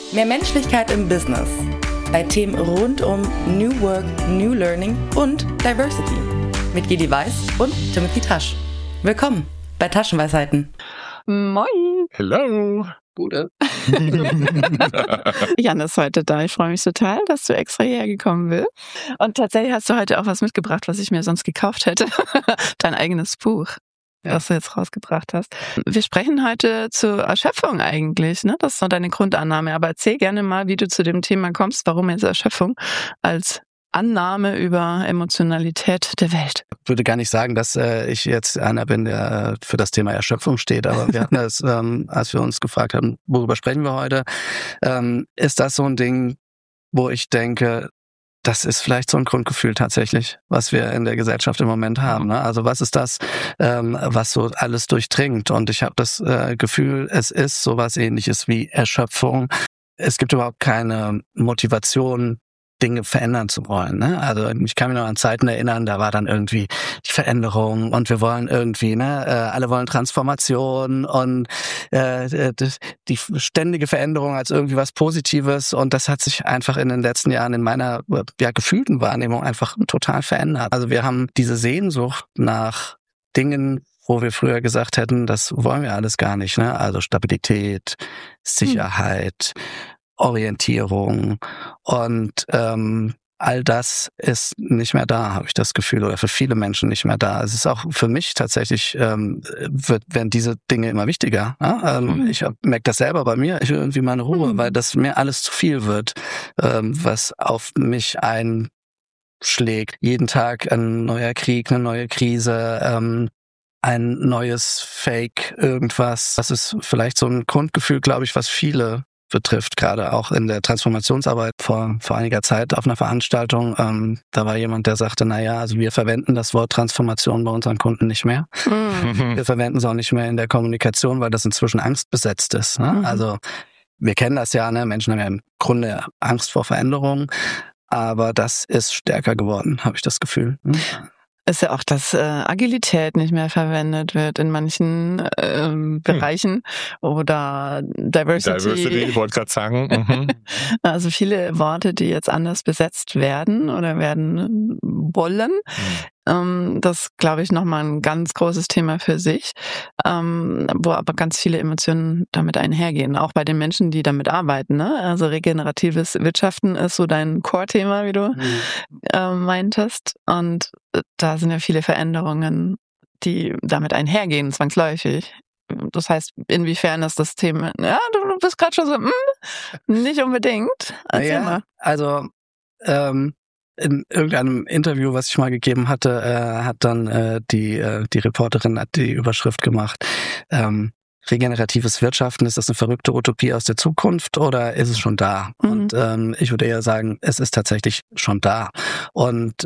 Mehr Menschlichkeit im Business. Bei Themen rund um New Work, New Learning und Diversity. Mit Geli Weiß und Timothy Tasch. Willkommen bei Taschenweisheiten. Moin. Hello. Gute. Jan ist heute da. Ich freue mich total, dass du extra hierher gekommen bist. Und tatsächlich hast du heute auch was mitgebracht, was ich mir sonst gekauft hätte. Dein eigenes Buch, was du jetzt rausgebracht hast. Wir sprechen heute zur Erschöpfung eigentlich, ne? Das ist so deine Grundannahme. Aber erzähl gerne mal, wie du zu dem Thema kommst, warum jetzt Erschöpfung als Annahme über Emotionalität der Welt. Ich würde gar nicht sagen, dass ich jetzt einer bin, der für das Thema Erschöpfung steht, aber wir hatten das, als wir uns gefragt haben, worüber sprechen wir heute, ist das so ein Ding, wo ich denke, das ist vielleicht so ein Grundgefühl tatsächlich, was wir in der Gesellschaft im Moment haben. Ne? Also was ist das, was so alles durchdringt? Und ich habe das Gefühl, es ist sowas Ähnliches wie Erschöpfung. Es gibt überhaupt keine Motivation, Dinge verändern zu wollen. Ne? Also ich kann mich noch an Zeiten erinnern, da war dann irgendwie die Veränderung und wir wollen irgendwie, alle wollen Transformation und die ständige Veränderung als irgendwie was Positives, und das hat sich einfach in den letzten Jahren in meiner gefühlten Wahrnehmung einfach total verändert. Also wir haben diese Sehnsucht nach Dingen, wo wir früher gesagt hätten, das wollen wir alles gar nicht. Ne? Also Stabilität, Sicherheit, Orientierung und all das ist nicht mehr da, habe ich das Gefühl, oder für viele Menschen nicht mehr da. Es ist auch für mich tatsächlich, werden diese Dinge immer wichtiger. Ne? Ich merke das selber bei mir, ich will irgendwie meine Ruhe, weil das mir alles zu viel wird, was auf mich einschlägt. Jeden Tag ein neuer Krieg, eine neue Krise, ein neues Fake, irgendwas. Das ist vielleicht so ein Grundgefühl, glaube ich, was viele betrifft, gerade auch in der Transformationsarbeit vor einiger Zeit auf einer Veranstaltung. Da war jemand, der sagte, also wir verwenden das Wort Transformation bei unseren Kunden nicht mehr. Wir verwenden es auch nicht mehr in der Kommunikation, weil das inzwischen angstbesetzt ist. Ne? Also wir kennen das ja, ne? Menschen haben ja im Grunde Angst vor Veränderungen, aber das ist stärker geworden, habe ich das Gefühl. Ist ja auch, dass Agilität nicht mehr verwendet wird in manchen Bereichen oder Diversity, ich wollte gerade sagen. Also viele Worte, die jetzt anders besetzt werden oder werden wollen. Das glaube ich nochmal ein ganz großes Thema für sich, wo aber ganz viele Emotionen damit einhergehen, auch bei den Menschen, die damit arbeiten. Ne? Also regeneratives Wirtschaften ist so dein Core-Thema, wie du meintest, und da sind ja viele Veränderungen, die damit einhergehen, zwangsläufig. Das heißt, inwiefern ist das Thema, du bist gerade schon so, nicht unbedingt. Erzähl mal. Also, in irgendeinem Interview, was ich mal gegeben hatte, hat dann die Reporterin hat die Überschrift gemacht, regeneratives Wirtschaften, ist das eine verrückte Utopie aus der Zukunft oder ist es schon da? Und ich würde eher sagen, es ist tatsächlich schon da. Und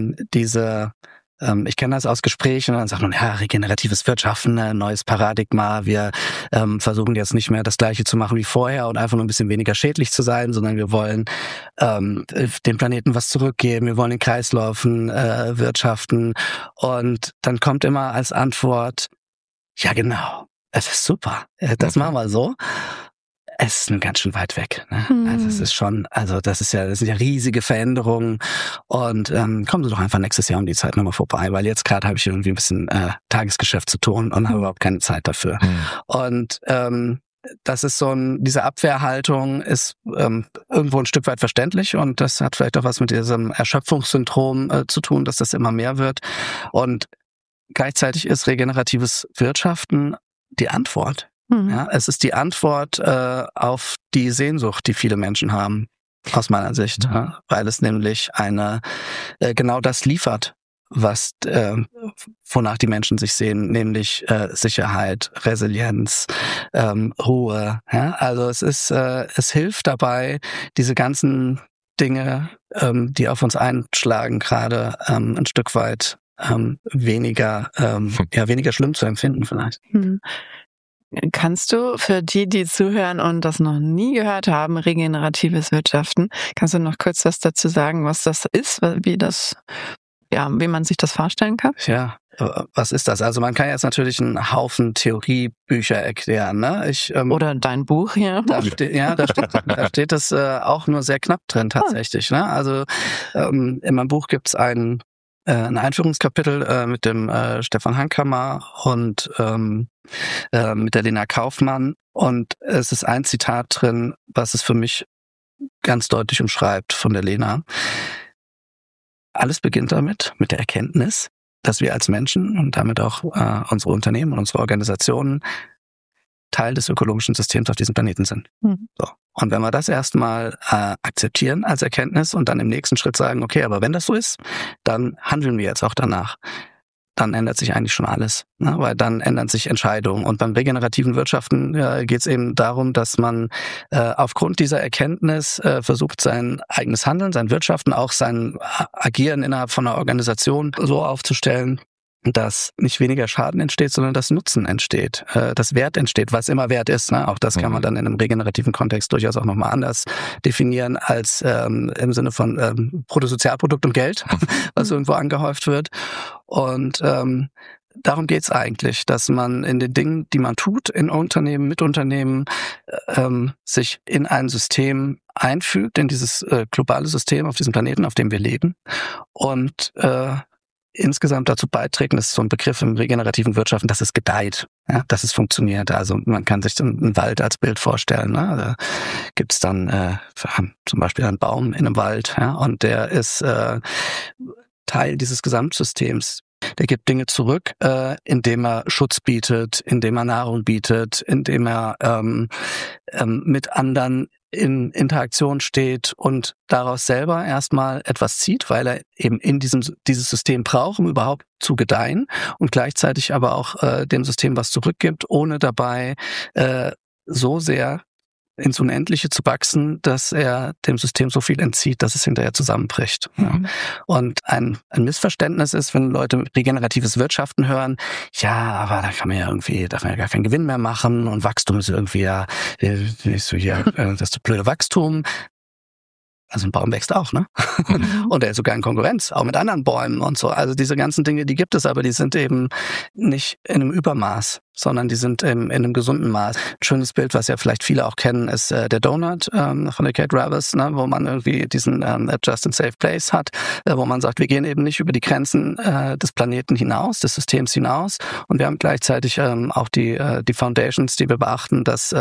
ich kenne das aus Gesprächen, und dann sagt man, regeneratives Wirtschaften, ein neues Paradigma, wir versuchen jetzt nicht mehr das Gleiche zu machen wie vorher und einfach nur ein bisschen weniger schädlich zu sein, sondern wir wollen dem Planeten was zurückgeben, wir wollen in Kreisläufen wirtschaften, und dann kommt immer als Antwort, ja genau, es ist super, das machen wir so. Es ist nun ganz schön weit weg. Ne? Also es ist schon, das sind ja riesige Veränderungen, und kommen Sie doch einfach nächstes Jahr um die Zeit nochmal vorbei, weil jetzt gerade habe ich irgendwie ein bisschen Tagesgeschäft zu tun und habe überhaupt keine Zeit dafür. Und das ist diese Abwehrhaltung ist irgendwo ein Stück weit verständlich, und das hat vielleicht auch was mit diesem Erschöpfungssyndrom zu tun, dass das immer mehr wird. Und gleichzeitig ist regeneratives Wirtschaften die Antwort. Ja, es ist die Antwort auf die Sehnsucht, die viele Menschen haben, aus meiner Sicht, weil es nämlich genau das liefert, wonach die Menschen sich sehen, nämlich Sicherheit, Resilienz, Ruhe. Ja? Also es hilft dabei, diese ganzen Dinge, die auf uns einschlagen, gerade ein Stück weit weniger schlimm zu empfinden vielleicht. Kannst du für die zuhören und das noch nie gehört haben, regeneratives Wirtschaften, kannst du noch kurz was dazu sagen, was das ist, wie man sich das vorstellen kann? Ja, Was ist das? Also man kann jetzt natürlich einen Haufen Theoriebücher erklären. Ne? Oder dein Buch hier. Da steht das auch nur sehr knapp drin tatsächlich. Ne? Also in meinem Buch gibt's ein Einführungskapitel mit dem Stefan Hankamer und mit der Lena Kaufmann. Und es ist ein Zitat drin, was es für mich ganz deutlich umschreibt von der Lena. Alles beginnt mit der Erkenntnis, dass wir als Menschen und damit auch unsere Unternehmen und unsere Organisationen Teil des ökologischen Systems auf diesem Planeten sind. So. Und wenn wir das erstmal akzeptieren als Erkenntnis und dann im nächsten Schritt sagen, okay, aber wenn das so ist, dann handeln wir jetzt auch danach. Dann ändert sich eigentlich schon alles, ne? Weil dann ändern sich Entscheidungen. Und beim regenerativen Wirtschaften geht es eben darum, dass man aufgrund dieser Erkenntnis versucht, sein eigenes Handeln, sein Wirtschaften, auch sein Agieren innerhalb von einer Organisation so aufzustellen, dass nicht weniger Schaden entsteht, sondern dass Nutzen entsteht, dass Wert entsteht, was immer Wert ist. Ne? Auch das kann man dann in einem regenerativen Kontext durchaus auch nochmal anders definieren als im Sinne von Bruttosozialprodukt und Geld, was irgendwo angehäuft wird. Und darum geht's eigentlich, dass man in den Dingen, die man tut, in Unternehmen, mit Unternehmen, sich in ein System einfügt, in dieses globale System auf diesem Planeten, auf dem wir leben und insgesamt dazu beitragen, das ist so ein Begriff im regenerativen Wirtschaften, dass es gedeiht, ja, dass es funktioniert. Also man kann sich einen Wald als Bild vorstellen. Ne? Da gibt's dann zum Beispiel einen Baum in einem Wald, ja, und der ist Teil dieses Gesamtsystems. Der gibt Dinge zurück, indem er Schutz bietet, indem er Nahrung bietet, indem er mit anderen in Interaktion steht und daraus selber erstmal etwas zieht, weil er eben in dieses System braucht, um überhaupt zu gedeihen und gleichzeitig aber auch dem System was zurückgibt, ohne dabei so sehr ins Unendliche zu wachsen, dass er dem System so viel entzieht, dass es hinterher zusammenbricht. Ja. Und ein Missverständnis ist, wenn Leute regeneratives Wirtschaften hören, ja, aber da kann man ja gar keinen Gewinn mehr machen und Wachstum ist irgendwie das blöde Wachstum. Also ein Baum wächst auch, ne? Und er ist sogar in Konkurrenz, auch mit anderen Bäumen und so. Also diese ganzen Dinge, die gibt es, aber die sind eben nicht in einem Übermaß, sondern die sind in einem gesunden Maß. Ein schönes Bild, was ja vielleicht viele auch kennen, ist der Donut von der Kate Ravis, ne? Wo man irgendwie diesen Just and Safe Place hat, wo man sagt, wir gehen eben nicht über die Grenzen des Planeten hinaus, des Systems hinaus. Und wir haben gleichzeitig auch die Foundations, die wir beachten, dass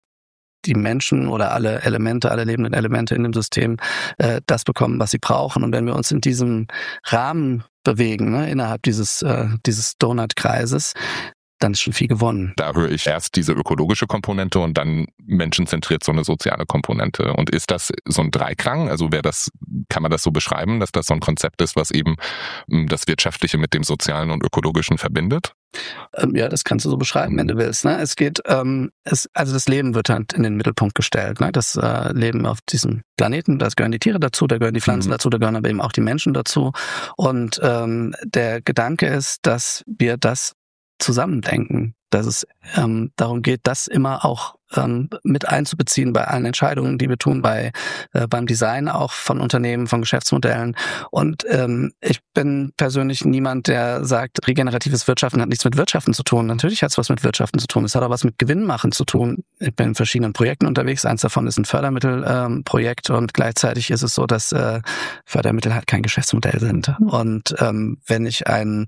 die Menschen oder alle lebenden Elemente in dem System das bekommen, was sie brauchen. Und wenn wir uns in diesem Rahmen bewegen, ne, innerhalb dieses Donut-Kreises, dann ist schon viel gewonnen. Da höre ich erst diese ökologische Komponente und dann menschenzentriert so eine soziale Komponente. Und ist das so ein Dreiklang? Also kann man das so beschreiben, dass das so ein Konzept ist, was eben das Wirtschaftliche mit dem Sozialen und Ökologischen verbindet? Ja, das kannst du so beschreiben, wenn du willst. Ne? Es geht, also das Leben wird halt in den Mittelpunkt gestellt. Ne? Das Leben auf diesem Planeten, da gehören die Tiere dazu, da gehören die Pflanzen dazu, da gehören aber eben auch die Menschen dazu. Und der Gedanke ist, dass wir das zusammendenken, dass es darum geht, das immer auch mit einzubeziehen bei allen Entscheidungen, die wir tun, beim Design auch von Unternehmen, von Geschäftsmodellen. Und ich bin persönlich niemand, der sagt, regeneratives Wirtschaften hat nichts mit Wirtschaften zu tun. Natürlich hat es was mit Wirtschaften zu tun. Es hat auch was mit Gewinnmachen zu tun. Ich bin in verschiedenen Projekten unterwegs. Eins davon ist ein Fördermittelprojekt und gleichzeitig ist es so, dass Fördermittel halt kein Geschäftsmodell sind. Und wenn ich ein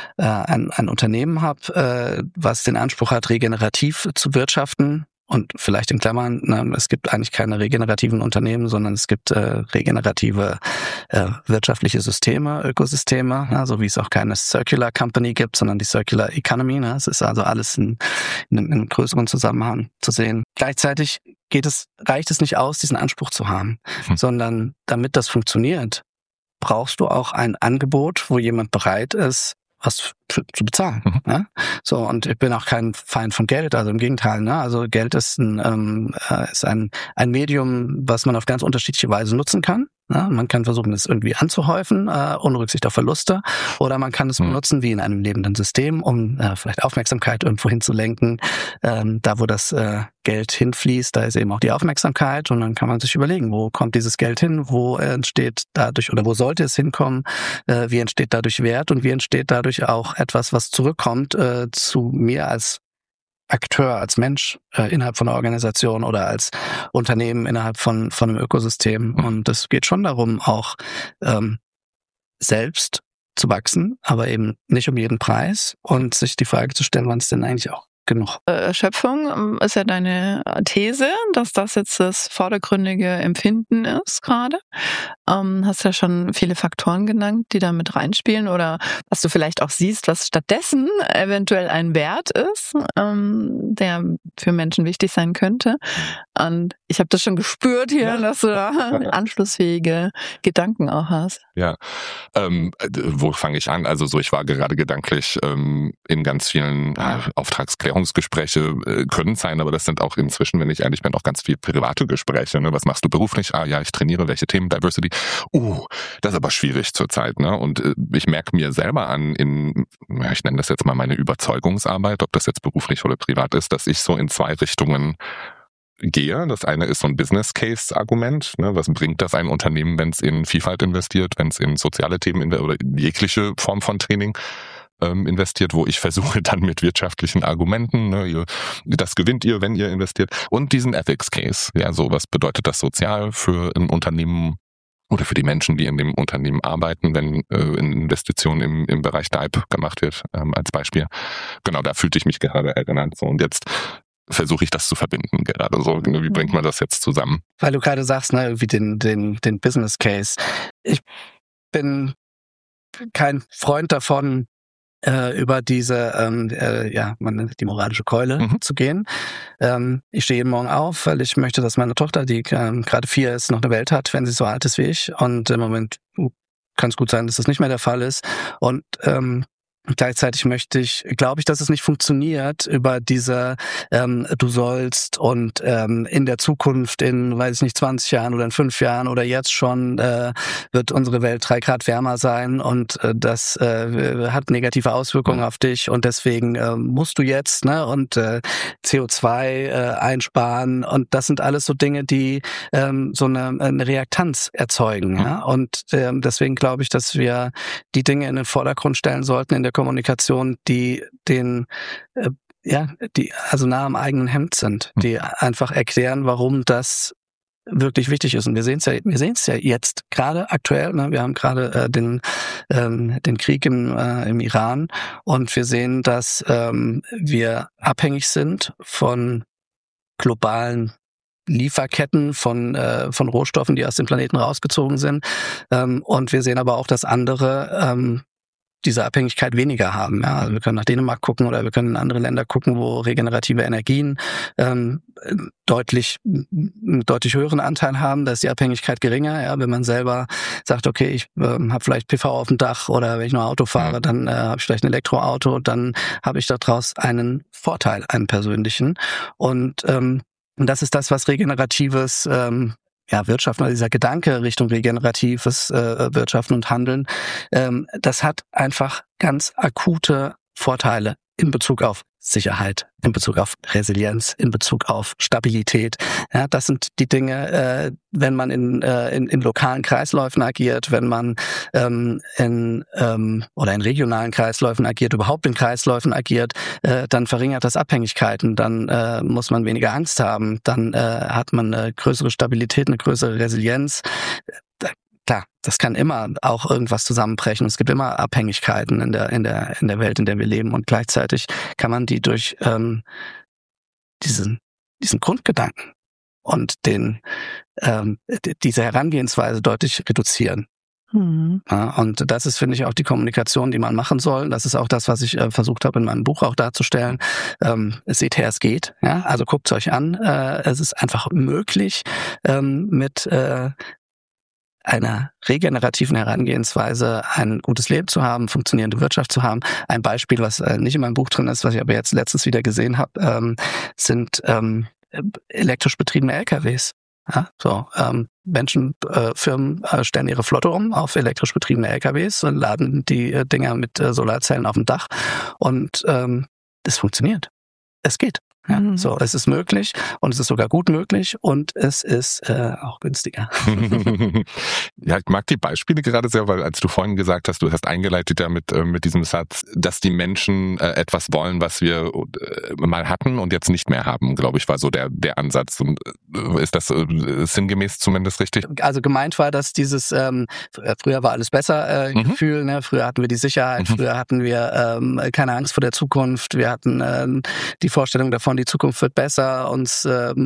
Unternehmen habe, was den Anspruch hat, regenerativ zu wirtschaften, und vielleicht in Klammern, es gibt eigentlich keine regenerativen Unternehmen, sondern es gibt regenerative wirtschaftliche Systeme, Ökosysteme, so wie es auch keine Circular Company gibt, sondern die Circular Economy. Ne? Es ist also alles in einem größeren Zusammenhang zu sehen. Gleichzeitig reicht es nicht aus, diesen Anspruch zu haben, sondern damit das funktioniert, brauchst du auch ein Angebot, wo jemand bereit ist, was zu bezahlen. Ne? So, und ich bin auch kein Feind von Geld, also im Gegenteil. Ne? Also Geld ist ein Medium, was man auf ganz unterschiedliche Weise nutzen kann. Ne? Man kann versuchen, es irgendwie anzuhäufen, ohne Rücksicht auf Verluste, oder man kann es benutzen wie in einem lebenden System, um vielleicht Aufmerksamkeit irgendwo hinzulenken. Da, wo das Geld hinfließt, da ist eben auch die Aufmerksamkeit, und dann kann man sich überlegen, wo kommt dieses Geld hin, wo entsteht dadurch oder wo sollte es hinkommen, wie entsteht dadurch Wert und wie entsteht dadurch auch etwas, was zurückkommt zu mir als Akteur, als Mensch innerhalb von einer Organisation oder als Unternehmen innerhalb von einem Ökosystem. Und es geht schon darum, auch selbst zu wachsen, aber eben nicht um jeden Preis, und sich die Frage zu stellen, wann ist denn eigentlich auch genug? Erschöpfung ist ja deine These, dass das jetzt das vordergründige Empfinden ist gerade. Hast ja schon viele Faktoren genannt, die da mit reinspielen, oder was du vielleicht auch siehst, was stattdessen eventuell ein Wert ist, der für Menschen wichtig sein könnte. Und ich habe das schon gespürt hier, dass du da anschlussfähige Gedanken auch hast. Ja, wo fange ich an? Also ich war gerade gedanklich in ganz vielen Auftragsklärungsgespräche können sein, aber das sind auch inzwischen, wenn ich ehrlich bin, auch ganz viele private Gespräche. Ne? Was machst du beruflich? Ja, ich trainiere. Welche Themen? Diversity. Das ist aber schwierig zurzeit. Ne? Und ich merke mir selber an, ich nenne das jetzt mal meine Überzeugungsarbeit, ob das jetzt beruflich oder privat ist, dass ich so in zwei Richtungen gehe. Das eine ist so ein Business-Case-Argument. Ne? Was bringt das ein Unternehmen, wenn es in Vielfalt investiert, wenn es in soziale Themen oder in jegliche Form von Training investiert, wo ich versuche dann mit wirtschaftlichen Argumenten, ne, das gewinnt ihr, wenn ihr investiert, und diesen Ethics Case. Ja, so was bedeutet das sozial für ein Unternehmen oder für die Menschen, die in dem Unternehmen arbeiten, wenn Investitionen im Bereich DIBE gemacht wird, als Beispiel. Genau, da fühlte ich mich gerade erinnert. So, und jetzt versuche ich das zu verbinden gerade. So, wie bringt man das jetzt zusammen? Weil du gerade sagst, ne, irgendwie den Business Case. Ich bin kein Freund davon, über diese, man nennt die moralische Keule zu gehen. Ich stehe jeden Morgen auf, weil ich möchte, dass meine Tochter, die gerade 4 ist, noch eine Welt hat, wenn sie so alt ist wie ich. Und im Moment kann es gut sein, dass das nicht mehr der Fall ist. Und gleichzeitig glaube ich, dass es nicht funktioniert über diese du sollst und in der Zukunft in, 20 Jahren oder in 5 Jahren oder jetzt schon wird unsere Welt 3 Grad wärmer sein, und das hat negative Auswirkungen auf dich, und deswegen musst du jetzt und CO2 einsparen, und das sind alles so Dinge, die so eine Reaktanz erzeugen. Ja? Und deswegen glaube ich, dass wir die Dinge in den Vordergrund stellen sollten in der Kommunikation, die also nah am eigenen Hemd sind, die einfach erklären, warum das wirklich wichtig ist. Und wir sehen es ja jetzt gerade aktuell. Ne? Wir haben gerade den Krieg im Iran, und wir sehen, dass wir abhängig sind von globalen Lieferketten von Rohstoffen, die aus dem Planeten rausgezogen sind. Und wir sehen aber auch, dass andere diese Abhängigkeit weniger haben. Ja, also wir können nach Dänemark gucken, oder wir können in andere Länder gucken, wo regenerative Energien deutlich höheren Anteil haben. Da ist die Abhängigkeit geringer. Ja, wenn man selber sagt, okay, ich habe vielleicht PV auf dem Dach, oder wenn ich nur Auto fahre, dann habe ich vielleicht ein Elektroauto, dann habe ich daraus einen Vorteil, einen persönlichen. Und das ist das, was regeneratives Wirtschaften, also dieser Gedanke Richtung regeneratives Wirtschaften und Handeln, das hat einfach ganz akute Vorteile in Bezug auf Sicherheit, in Bezug auf Resilienz, in Bezug auf Stabilität. Ja, das sind die Dinge, wenn man in lokalen Kreisläufen agiert, wenn man in regionalen Kreisläufen agiert, überhaupt in Kreisläufen agiert, dann verringert das Abhängigkeiten, dann muss man weniger Angst haben, dann hat man eine größere Stabilität, eine größere Resilienz. Klar, das kann immer auch irgendwas zusammenbrechen. Es gibt immer Abhängigkeiten in der Welt, in der wir leben. Und gleichzeitig kann man die durch diesen Grundgedanken und diese Herangehensweise deutlich reduzieren. Ja, und das ist, finde ich, auch die Kommunikation, die man machen soll. Das ist auch das, was ich versucht habe, in meinem Buch auch darzustellen. Seht her, es geht. Ja? Also guckt es euch an. Es ist einfach möglich, mit einer regenerativen Herangehensweise ein gutes Leben zu haben, funktionierende Wirtschaft zu haben. Ein Beispiel, was nicht in meinem Buch drin ist, was ich aber jetzt letztens wieder gesehen habe, sind elektrisch betriebene LKWs. Ja, so, Menschen, Firmen stellen ihre Flotte um auf elektrisch betriebene LKWs und laden die Dinger mit Solarzellen auf dem Dach und es funktioniert. Es geht. Ja, so, es ist möglich und es ist sogar gut möglich und es ist auch günstiger. Ja, ich mag die Beispiele gerade sehr, weil als du vorhin gesagt hast, du hast eingeleitet ja mit diesem Satz, dass die Menschen etwas wollen, was wir mal hatten und jetzt nicht mehr haben, glaube ich, war so der Ansatz. Und ist das sinngemäß zumindest richtig? Also gemeint war, dass dieses früher war alles besser Gefühl, ne? Früher hatten wir die Sicherheit, früher hatten wir keine Angst vor der Zukunft, wir hatten die Vorstellung davon, die Zukunft wird besser, uns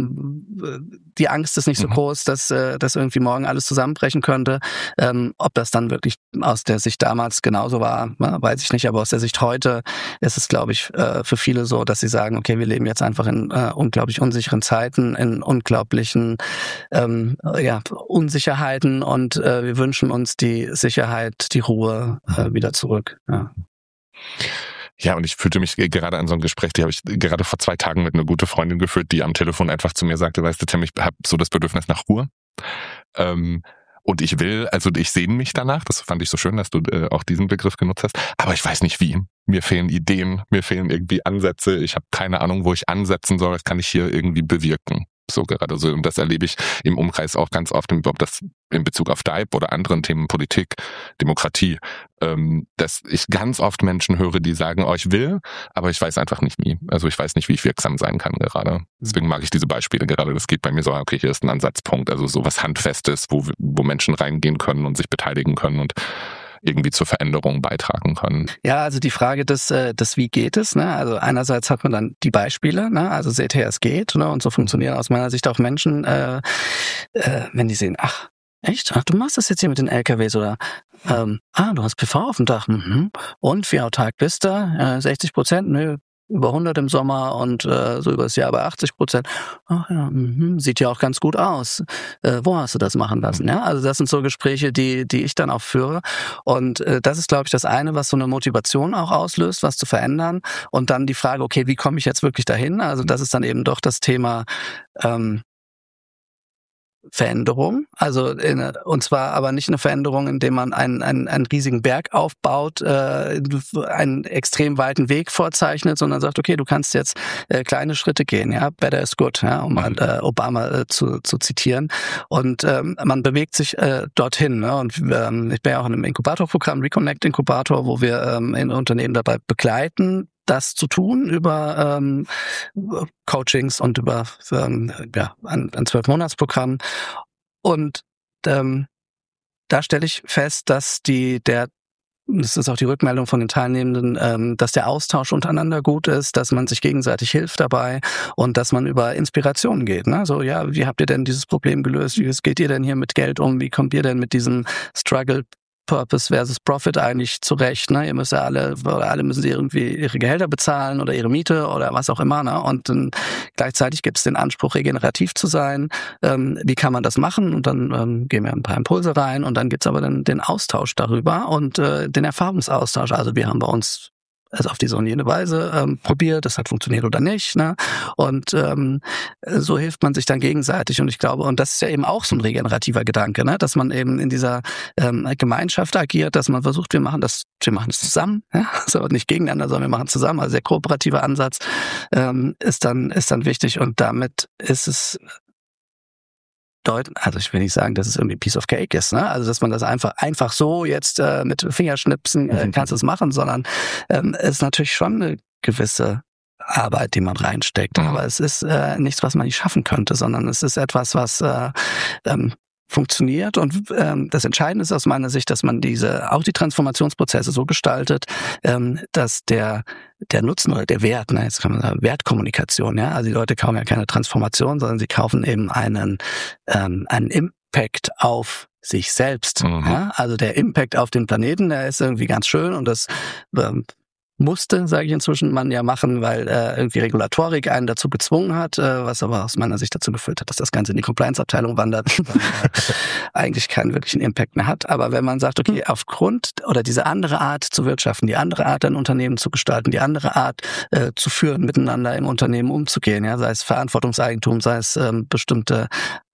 die Angst ist nicht so groß, dass irgendwie morgen alles zusammenbrechen könnte. Ob das dann wirklich aus der Sicht damals genauso war, weiß ich nicht, aber aus der Sicht heute ist es, glaube ich, für viele so, dass sie sagen, okay, wir leben jetzt einfach in unglaublich unsicheren Zeiten, in unglaublichen Unsicherheiten und wir wünschen uns die Sicherheit, die Ruhe wieder zurück. Ja. Ja, und ich fühlte mich gerade an so einem Gespräch, die habe ich gerade vor 2 Tagen mit einer guten Freundin geführt, die am Telefon einfach zu mir sagte, weißt du, Tim, ich habe so das Bedürfnis nach Ruhe. Und ich sehne mich danach, das fand ich so schön, dass du auch diesen Begriff genutzt hast, aber ich weiß nicht wie. Mir fehlen Ideen, mir fehlen irgendwie Ansätze, ich habe keine Ahnung, wo ich ansetzen soll, was kann ich hier irgendwie bewirken. So gerade so. Und das erlebe ich im Umkreis auch ganz oft, ob das in Bezug auf DIPE oder anderen Themen, Politik, Demokratie, dass ich ganz oft Menschen höre, die sagen, oh, ich will, aber ich weiß einfach nicht wie. Also ich weiß nicht, wie ich wirksam sein kann gerade. Deswegen mag ich diese Beispiele gerade. Das geht bei mir so, okay, hier ist ein Ansatzpunkt, also so was Handfestes, wo Menschen reingehen können und sich beteiligen können und irgendwie zur Veränderung beitragen können. Ja, also die Frage des wie geht es, ne? Also einerseits hat man dann die Beispiele, ne? Also seht ihr, es geht, ne? Und so funktionieren aus meiner Sicht auch Menschen, wenn die sehen, ach, echt? Ach, du machst das jetzt hier mit den LKWs oder du hast PV auf dem Dach. Und wie autark bist du? 60%? Nö. Über 100 im Sommer und so über das Jahr bei 80%. Ach ja, sieht ja auch ganz gut aus. Wo hast du das machen lassen? Ja, also das sind so Gespräche, die ich dann auch führe. Und das ist, glaube ich, das eine, was so eine Motivation auch auslöst, was zu verändern. Und dann die Frage, okay, wie komme ich jetzt wirklich dahin? Also das ist dann eben doch das Thema Veränderung, also und zwar aber nicht eine Veränderung, indem man einen riesigen Berg aufbaut, einen extrem weiten Weg vorzeichnet, sondern sagt, okay, du kannst jetzt kleine Schritte gehen, ja, better is good, ja, um Obama zu zitieren. Und man bewegt sich dorthin, ne? Und ich bin ja auch in einem Inkubatorprogramm, Reconnect Inkubator, wo wir in Unternehmen dabei begleiten, das zu tun über Coachings und über ein 12-Monats-Programm. Und da stelle ich fest, dass das ist auch die Rückmeldung von den Teilnehmenden, dass der Austausch untereinander gut ist, dass man sich gegenseitig hilft dabei und dass man über Inspiration geht. Ne? So, ja, wie habt ihr denn dieses Problem gelöst? Wie geht ihr denn hier mit Geld um? Wie kommt ihr denn mit diesem Struggle Purpose versus Profit eigentlich zurecht, ne? Ihr müsst ja alle müssen irgendwie ihre Gehälter bezahlen oder ihre Miete oder was auch immer, ne? Und dann gleichzeitig gibt es den Anspruch, regenerativ zu sein. Wie kann man das machen? Und dann gehen wir ein paar Impulse rein und dann gibt's aber dann den Austausch darüber und den Erfahrungsaustausch. Also wir haben bei uns auf diese und jene Weise probiert, das hat funktioniert oder nicht, ne? Und so hilft man sich dann gegenseitig und ich glaube, und das ist ja eben auch so ein regenerativer Gedanke, ne? Dass man eben in dieser Gemeinschaft agiert, dass man versucht, wir machen das zusammen, ja? So nicht gegeneinander, sondern wir machen zusammen, also der kooperative Ansatz ist dann wichtig und damit ist es also ich will nicht sagen, dass es irgendwie Piece of Cake ist, ne? Also dass man das einfach so jetzt mit Fingerschnipsen kannst du es machen, sondern es ist natürlich schon eine gewisse Arbeit, die man reinsteckt. Aber es ist nichts, was man nicht schaffen könnte, sondern es ist etwas, was funktioniert und das Entscheidende ist aus meiner Sicht, dass man auch die Transformationsprozesse so gestaltet, dass der Nutzen oder der Wert, ne, jetzt kann man sagen Wertkommunikation, ja, also die Leute kaufen ja keine Transformation, sondern sie kaufen eben einen Impact auf sich selbst. Ja? Also der Impact auf den Planeten, der ist irgendwie ganz schön und das musste, sage ich inzwischen, man ja machen, weil irgendwie Regulatorik einen dazu gezwungen hat, was aber aus meiner Sicht dazu geführt hat, dass das Ganze in die Compliance-Abteilung wandert und eigentlich keinen wirklichen Impact mehr hat. Aber wenn man sagt, okay, aufgrund oder diese andere Art zu wirtschaften, die andere Art, ein Unternehmen zu gestalten, die andere Art zu führen, miteinander im Unternehmen umzugehen, ja, sei es Verantwortungseigentum, sei es bestimmte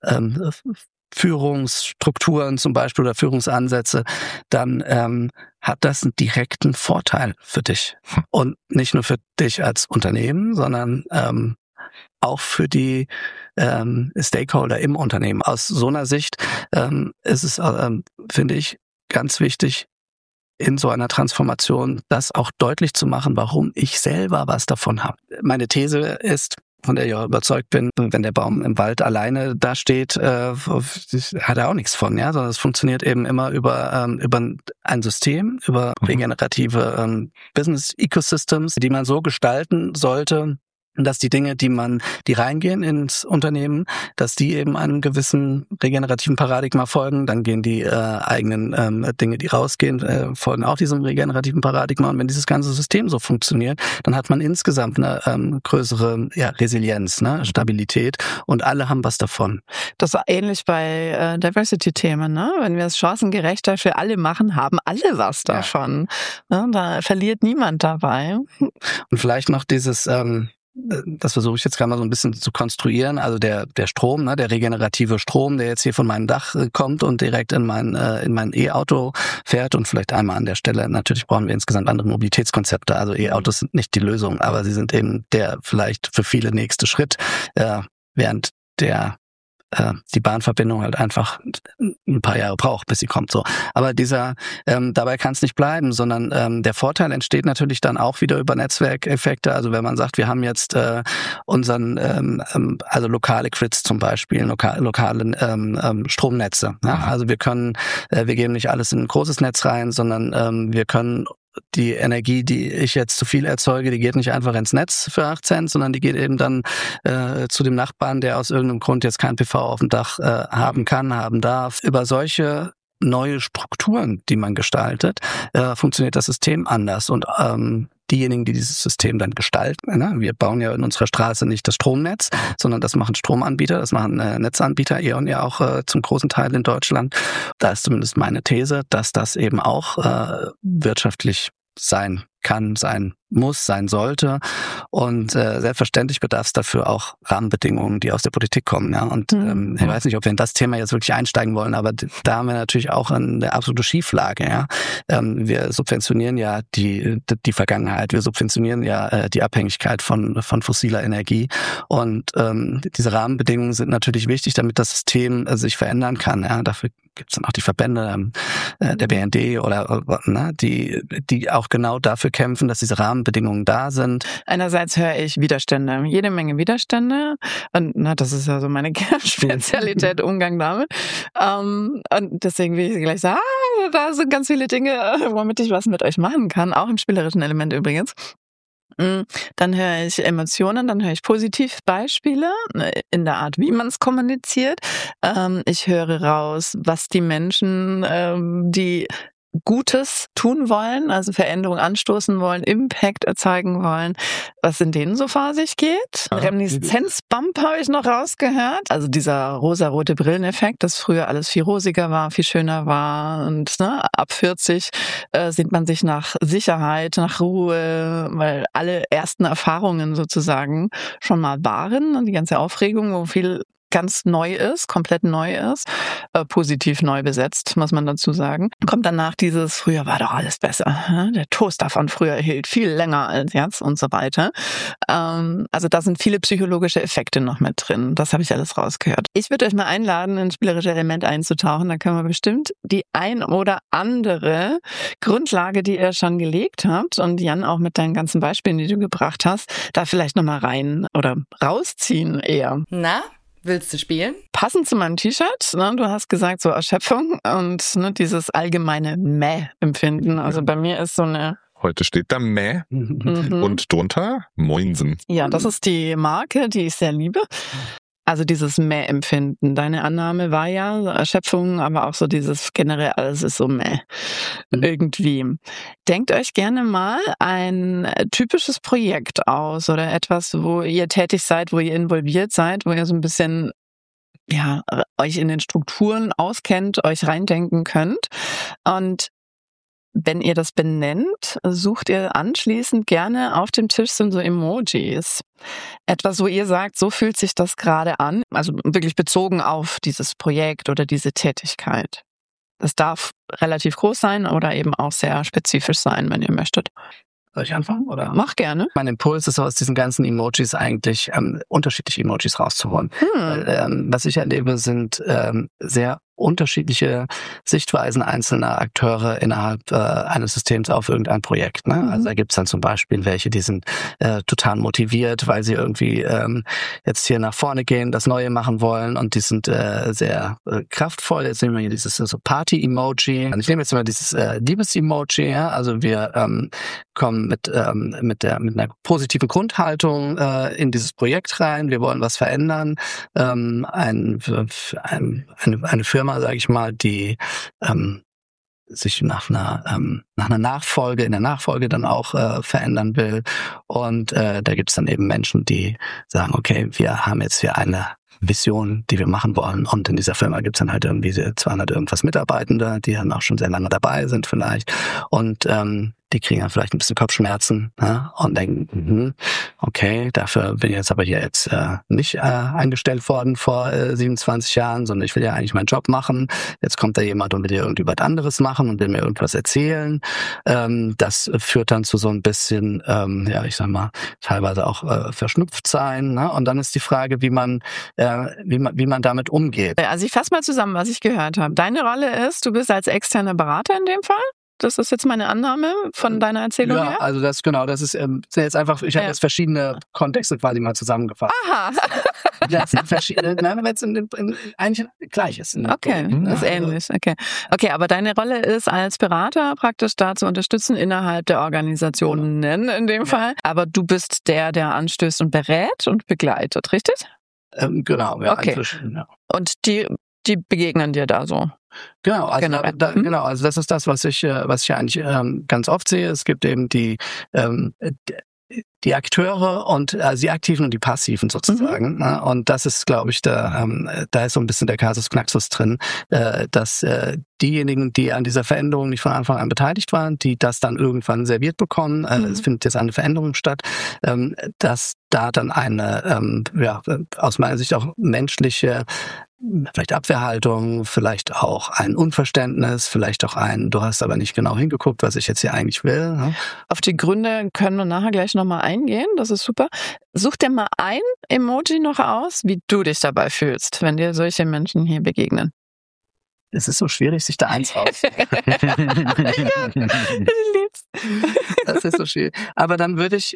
Führungsstrukturen zum Beispiel oder Führungsansätze, dann hat das einen direkten Vorteil für dich. Und nicht nur für dich als Unternehmen, sondern auch für die Stakeholder im Unternehmen. Aus so einer Sicht ist es, finde ich, ganz wichtig, in so einer Transformation das auch deutlich zu machen, warum ich selber was davon habe. Meine These ist, von der ich auch überzeugt bin, wenn der Baum im Wald alleine da steht, hat er auch nichts von, ja, sondern es funktioniert eben immer über ein System, über regenerative Business Ecosystems, die man so gestalten sollte, dass die Dinge, die reingehen ins Unternehmen, dass die eben einem gewissen regenerativen Paradigma folgen, dann gehen die eigenen Dinge, die rausgehen, folgen auch diesem regenerativen Paradigma. Und wenn dieses ganze System so funktioniert, dann hat man insgesamt eine größere Resilienz, ne, Stabilität, und alle haben was davon. Das war ähnlich bei Diversity-Themen, ne? Wenn wir es chancengerechter für alle machen, haben alle was davon. Ja. Da verliert niemand dabei. Und vielleicht noch dieses das versuche ich jetzt gerade mal so ein bisschen zu konstruieren. Also der Strom, ne, der regenerative Strom, der jetzt hier von meinem Dach kommt und direkt in mein E-Auto fährt, und vielleicht einmal an der Stelle, natürlich brauchen wir insgesamt andere Mobilitätskonzepte. Also E-Autos sind nicht die Lösung, aber sie sind eben der vielleicht für viele nächste Schritt, während die Bahnverbindung halt einfach ein paar Jahre braucht, bis sie kommt. So, aber dabei kann es nicht bleiben, sondern der Vorteil entsteht natürlich dann auch wieder über Netzwerkeffekte. Also wenn man sagt, wir haben jetzt unseren also lokale Grids zum Beispiel, lokale Stromnetze. Ja? Also wir geben nicht alles in ein großes Netz rein, sondern wir können die Energie, die ich jetzt zu viel erzeuge, die geht nicht einfach ins Netz für 8 Cent, sondern die geht eben dann zu dem Nachbarn, der aus irgendeinem Grund jetzt kein PV auf dem Dach haben darf. Über solche neue Strukturen, die man gestaltet, funktioniert das System anders. Und diejenigen, die dieses System dann gestalten, ne? Wir bauen ja in unserer Straße nicht das Stromnetz, sondern das machen Stromanbieter, das machen Netzanbieter, E.ON ja auch zum großen Teil in Deutschland. Da ist zumindest meine These, dass das eben auch wirtschaftlich sein kann, sein muss, sein sollte. Und selbstverständlich bedarf es dafür auch Rahmenbedingungen, die aus der Politik kommen. Ja? Und ich weiß nicht, ob wir in das Thema jetzt wirklich einsteigen wollen, aber da haben wir natürlich auch eine absolute Schieflage. Ja? Wir subventionieren ja die Vergangenheit, wir subventionieren ja die Abhängigkeit von fossiler Energie. Und diese Rahmenbedingungen sind natürlich wichtig, damit das System sich verändern kann. Ja? Dafür gibt es dann auch die Verbände der BND oder die auch genau dafür kämpfen, dass diese Rahmenbedingungen da sind. Einerseits höre ich Widerstände, jede Menge Widerstände. Und das ist ja so meine Kernspezialität, Umgang damit. Und deswegen will ich gleich sagen, da sind ganz viele Dinge, womit ich was mit euch machen kann, auch im spielerischen Element übrigens. Dann höre ich Emotionen, dann höre ich Positivbeispiele in der Art, wie man es kommuniziert. Ich höre raus, was die Menschen, die Gutes tun wollen, also Veränderung anstoßen wollen, Impact erzeugen wollen, was in denen so vor sich geht. Reminiszenzbump habe ich noch rausgehört. Also dieser rosarote Brilleneffekt, dass früher alles viel rosiger war, viel schöner war, und ab 40 sehnt man sich nach Sicherheit, nach Ruhe, weil alle ersten Erfahrungen sozusagen schon mal waren und die ganze Aufregung, wo viel ganz neu ist, komplett neu ist, positiv neu besetzt, muss man dazu sagen. Kommt danach dieses, früher war doch alles besser. Der Toaster von früher hielt viel länger als jetzt und so weiter. Also da sind viele psychologische Effekte noch mit drin. Das habe ich alles rausgehört. Ich würde euch mal einladen, ins spielerische Element einzutauchen. Da können wir bestimmt die ein oder andere Grundlage, die ihr schon gelegt habt, und Jan auch mit deinen ganzen Beispielen, die du gebracht hast, da vielleicht nochmal rein oder rausziehen eher. Na? Willst du spielen? Passend zu meinem T-Shirt, ne? Du hast gesagt, so Erschöpfung und dieses allgemeine Mäh-Empfinden. Also bei mir ist so eine... Heute steht da Mäh und drunter Moinsen. Ja, das ist die Marke, die ich sehr liebe. Also dieses Mäh-Empfinden. Deine Annahme war ja Erschöpfung, aber auch so dieses generell, alles ist so mäh. Irgendwie. Denkt euch gerne mal ein typisches Projekt aus oder etwas, wo ihr tätig seid, wo ihr involviert seid, wo ihr so ein bisschen euch in den Strukturen auskennt, euch reindenken könnt. Und wenn ihr das benennt, sucht ihr anschließend gerne auf dem Tisch sind so Emojis. Etwas, wo ihr sagt, so fühlt sich das gerade an. Also wirklich bezogen auf dieses Projekt oder diese Tätigkeit. Das darf relativ groß sein oder eben auch sehr spezifisch sein, wenn ihr möchtet. Soll ich anfangen? Oder? Mach gerne. Mein Impuls ist aus diesen ganzen Emojis eigentlich unterschiedliche Emojis rauszuholen. Weil, was ich erlebe, sind sehr unterschiedliche Sichtweisen einzelner Akteure innerhalb eines Systems auf irgendein Projekt. Ne? Also da gibt's dann zum Beispiel welche, die sind total motiviert, weil sie irgendwie jetzt hier nach vorne gehen, das Neue machen wollen und die sind sehr kraftvoll. Jetzt nehmen wir hier dieses so Party-Emoji. Ich nehme jetzt mal dieses Liebes-Emoji. Ja? Also wir kommen mit einer positiven Grundhaltung in dieses Projekt rein. Wir wollen was verändern. Eine Firma, sage ich mal, die sich nach einer Nachfolge, in der Nachfolge dann auch verändern will. Und da gibt es dann eben Menschen, die sagen, okay, wir haben jetzt hier eine Vision, die wir machen wollen. Und in dieser Firma gibt es dann halt irgendwie 200 irgendwas Mitarbeitende, die dann auch schon sehr lange dabei sind vielleicht. Und die kriegen dann vielleicht ein bisschen Kopfschmerzen, ja, und denken, okay, dafür bin ich jetzt aber hier nicht eingestellt worden vor 27 Jahren, sondern ich will ja eigentlich meinen Job machen. Jetzt kommt da jemand und will ja irgendwie was anderes machen und will mir irgendwas erzählen. Das führt dann zu so ein bisschen, ich sag mal, teilweise auch verschnupft sein. Ne? Und dann ist die Frage, wie man damit umgeht. Also ich fasse mal zusammen, was ich gehört habe. Deine Rolle ist, du bist als externer Berater in dem Fall? Das ist jetzt meine Annahme von deiner Erzählung her? Ja, also das ist jetzt einfach, ich habe jetzt verschiedene Kontexte quasi mal zusammengefasst. Aha. Das sind verschiedene, weil es eigentlich gleich ist. Okay, ist ähnlich. Okay, aber deine Rolle ist als Berater praktisch da zu unterstützen innerhalb der Organisationen in dem Fall. Aber du bist der anstößt und berät und begleitet, richtig? Genau, ja. Okay. Ja. Und die begegnen dir da so? Genau, also das ist das, was ich eigentlich ganz oft sehe. Es gibt eben die Akteure und die Aktiven und die Passiven sozusagen. Ne? Und das ist, glaube ich, da ist so ein bisschen der Kasus Knaxus drin, dass diejenigen, die an dieser Veränderung nicht von Anfang an beteiligt waren, die das dann irgendwann serviert bekommen, es findet jetzt eine Veränderung statt, dass da dann eine, aus meiner Sicht auch menschliche vielleicht Abwehrhaltung, vielleicht auch ein Unverständnis, vielleicht auch du hast aber nicht genau hingeguckt, was ich jetzt hier eigentlich will. Ne? Auf die Gründe können wir nachher gleich nochmal eingehen, das ist super. Such dir mal ein Emoji noch aus, wie du dich dabei fühlst, wenn dir solche Menschen hier begegnen. Es ist so schwierig, sich da eins raus. Das ist so schwierig. Aber dann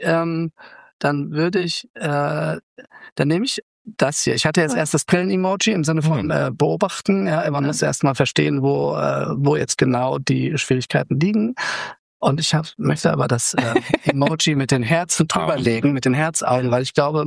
nehme ich das hier. Ich hatte jetzt erst das Pillen-Emoji im Sinne von beobachten. Ja, man muss erst mal verstehen, wo jetzt genau die Schwierigkeiten liegen. Und ich möchte aber das Emoji mit den Herzen drüberlegen, mit den Herzaugen, weil ich glaube,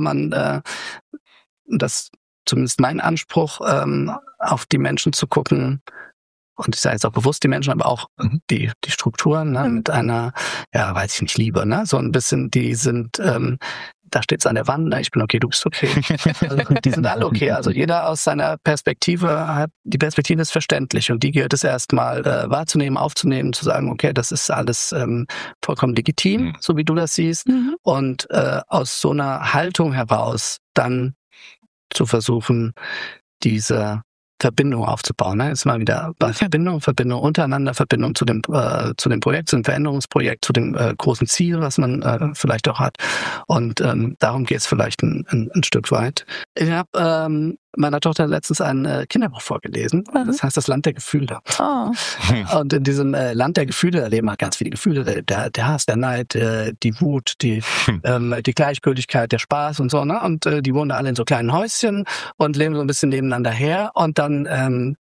das zumindest mein Anspruch, auf die Menschen zu gucken. Und ich sage jetzt auch bewusst die Menschen, aber auch die Strukturen, ne, mit einer, weiß ich nicht, Liebe, ne, so ein bisschen, die sind, da steht's an der Wand, ne, ich bin okay, du bist okay. Also, die sind alle okay. Also jeder aus seiner Perspektive die Perspektive ist verständlich und die gilt es erstmal wahrzunehmen, aufzunehmen, zu sagen, okay, das ist alles vollkommen legitim, so wie du das siehst. Und aus so einer Haltung heraus dann zu versuchen, diese Verbindung aufzubauen. Ne? Jetzt mal wieder bei Verbindung untereinander, Verbindung zu dem Projekt, zu dem Veränderungsprojekt, zu dem großen Ziel, was man vielleicht auch hat. Und darum geht es vielleicht ein Stück weit. Ich habe meiner Tochter letztens ein Kinderbuch vorgelesen. Das heißt das Land der Gefühle. Oh. Und in diesem Land der Gefühle erleben wir ganz viele Gefühle. Der Hass, der Neid, die Wut, die Gleichgültigkeit, der Spaß und so. Ne? Und die wohnen alle in so kleinen Häuschen und leben so ein bisschen nebeneinander her. Und dann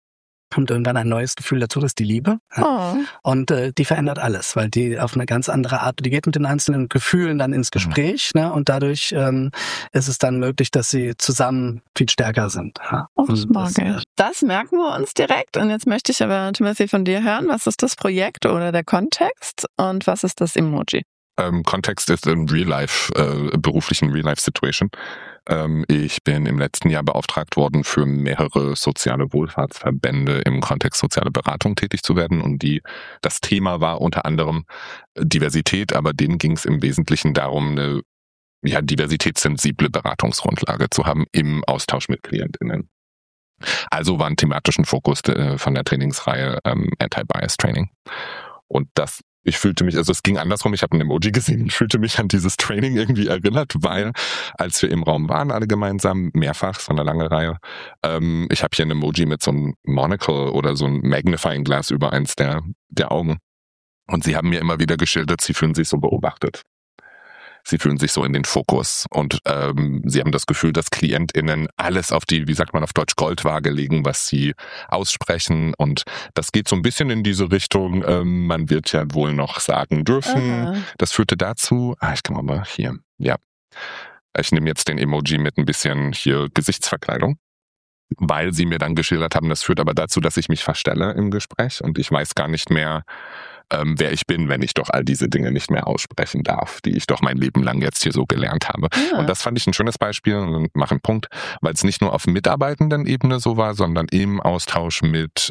kommt irgendwann ein neues Gefühl dazu, das ist die Liebe. Ja. Und die verändert alles, weil die auf eine ganz andere Art, die geht mit den einzelnen Gefühlen dann ins Gespräch, ne? Und dadurch ist es dann möglich, dass sie zusammen viel stärker sind. Ja. Das mag ich. Das merken wir uns direkt. Und jetzt möchte ich aber, Timothy, von dir hören, was ist das Projekt oder der Kontext und was ist das Emoji? Kontext ist in Real-Life, beruflichen Real-Life-Situation. Ich bin im letzten Jahr beauftragt worden, für mehrere soziale Wohlfahrtsverbände im Kontext soziale Beratung tätig zu werden. Und das Thema war unter anderem Diversität, aber denen ging es im Wesentlichen darum, eine diversitätssensible Beratungsgrundlage zu haben im Austausch mit KlientInnen. Also war ein thematischen Fokus von der Trainingsreihe Anti-Bias Training. Und ich fühlte mich, also es ging andersrum, ich habe ein Emoji gesehen und fühlte mich an dieses Training irgendwie erinnert, weil als wir im Raum waren, alle gemeinsam, mehrfach, so eine lange Reihe, ich habe hier ein Emoji mit so einem Monocle oder so einem Magnifying Glass über eins der Augen. Und sie haben mir immer wieder geschildert, sie fühlen sich so beobachtet. Sie fühlen sich so in den Fokus und sie haben das Gefühl, dass KlientInnen alles auf die, wie sagt man auf Deutsch, Goldwaage legen, was sie aussprechen, und das geht so ein bisschen in diese Richtung, man wird ja wohl noch sagen dürfen. Das führte dazu, ich kann mal hier, ja, ich nehme jetzt den Emoji mit ein bisschen hier Gesichtsverkleidung, weil sie mir dann geschildert haben, das führt aber dazu, dass ich mich verstelle im Gespräch und ich weiß gar nicht mehr, wer ich bin, wenn ich doch all diese Dinge nicht mehr aussprechen darf, die ich doch mein Leben lang jetzt hier so gelernt habe. Ja. Und das fand ich ein schönes Beispiel und mache einen Punkt, weil es nicht nur auf Mitarbeitenden-Ebene so war, sondern im Austausch mit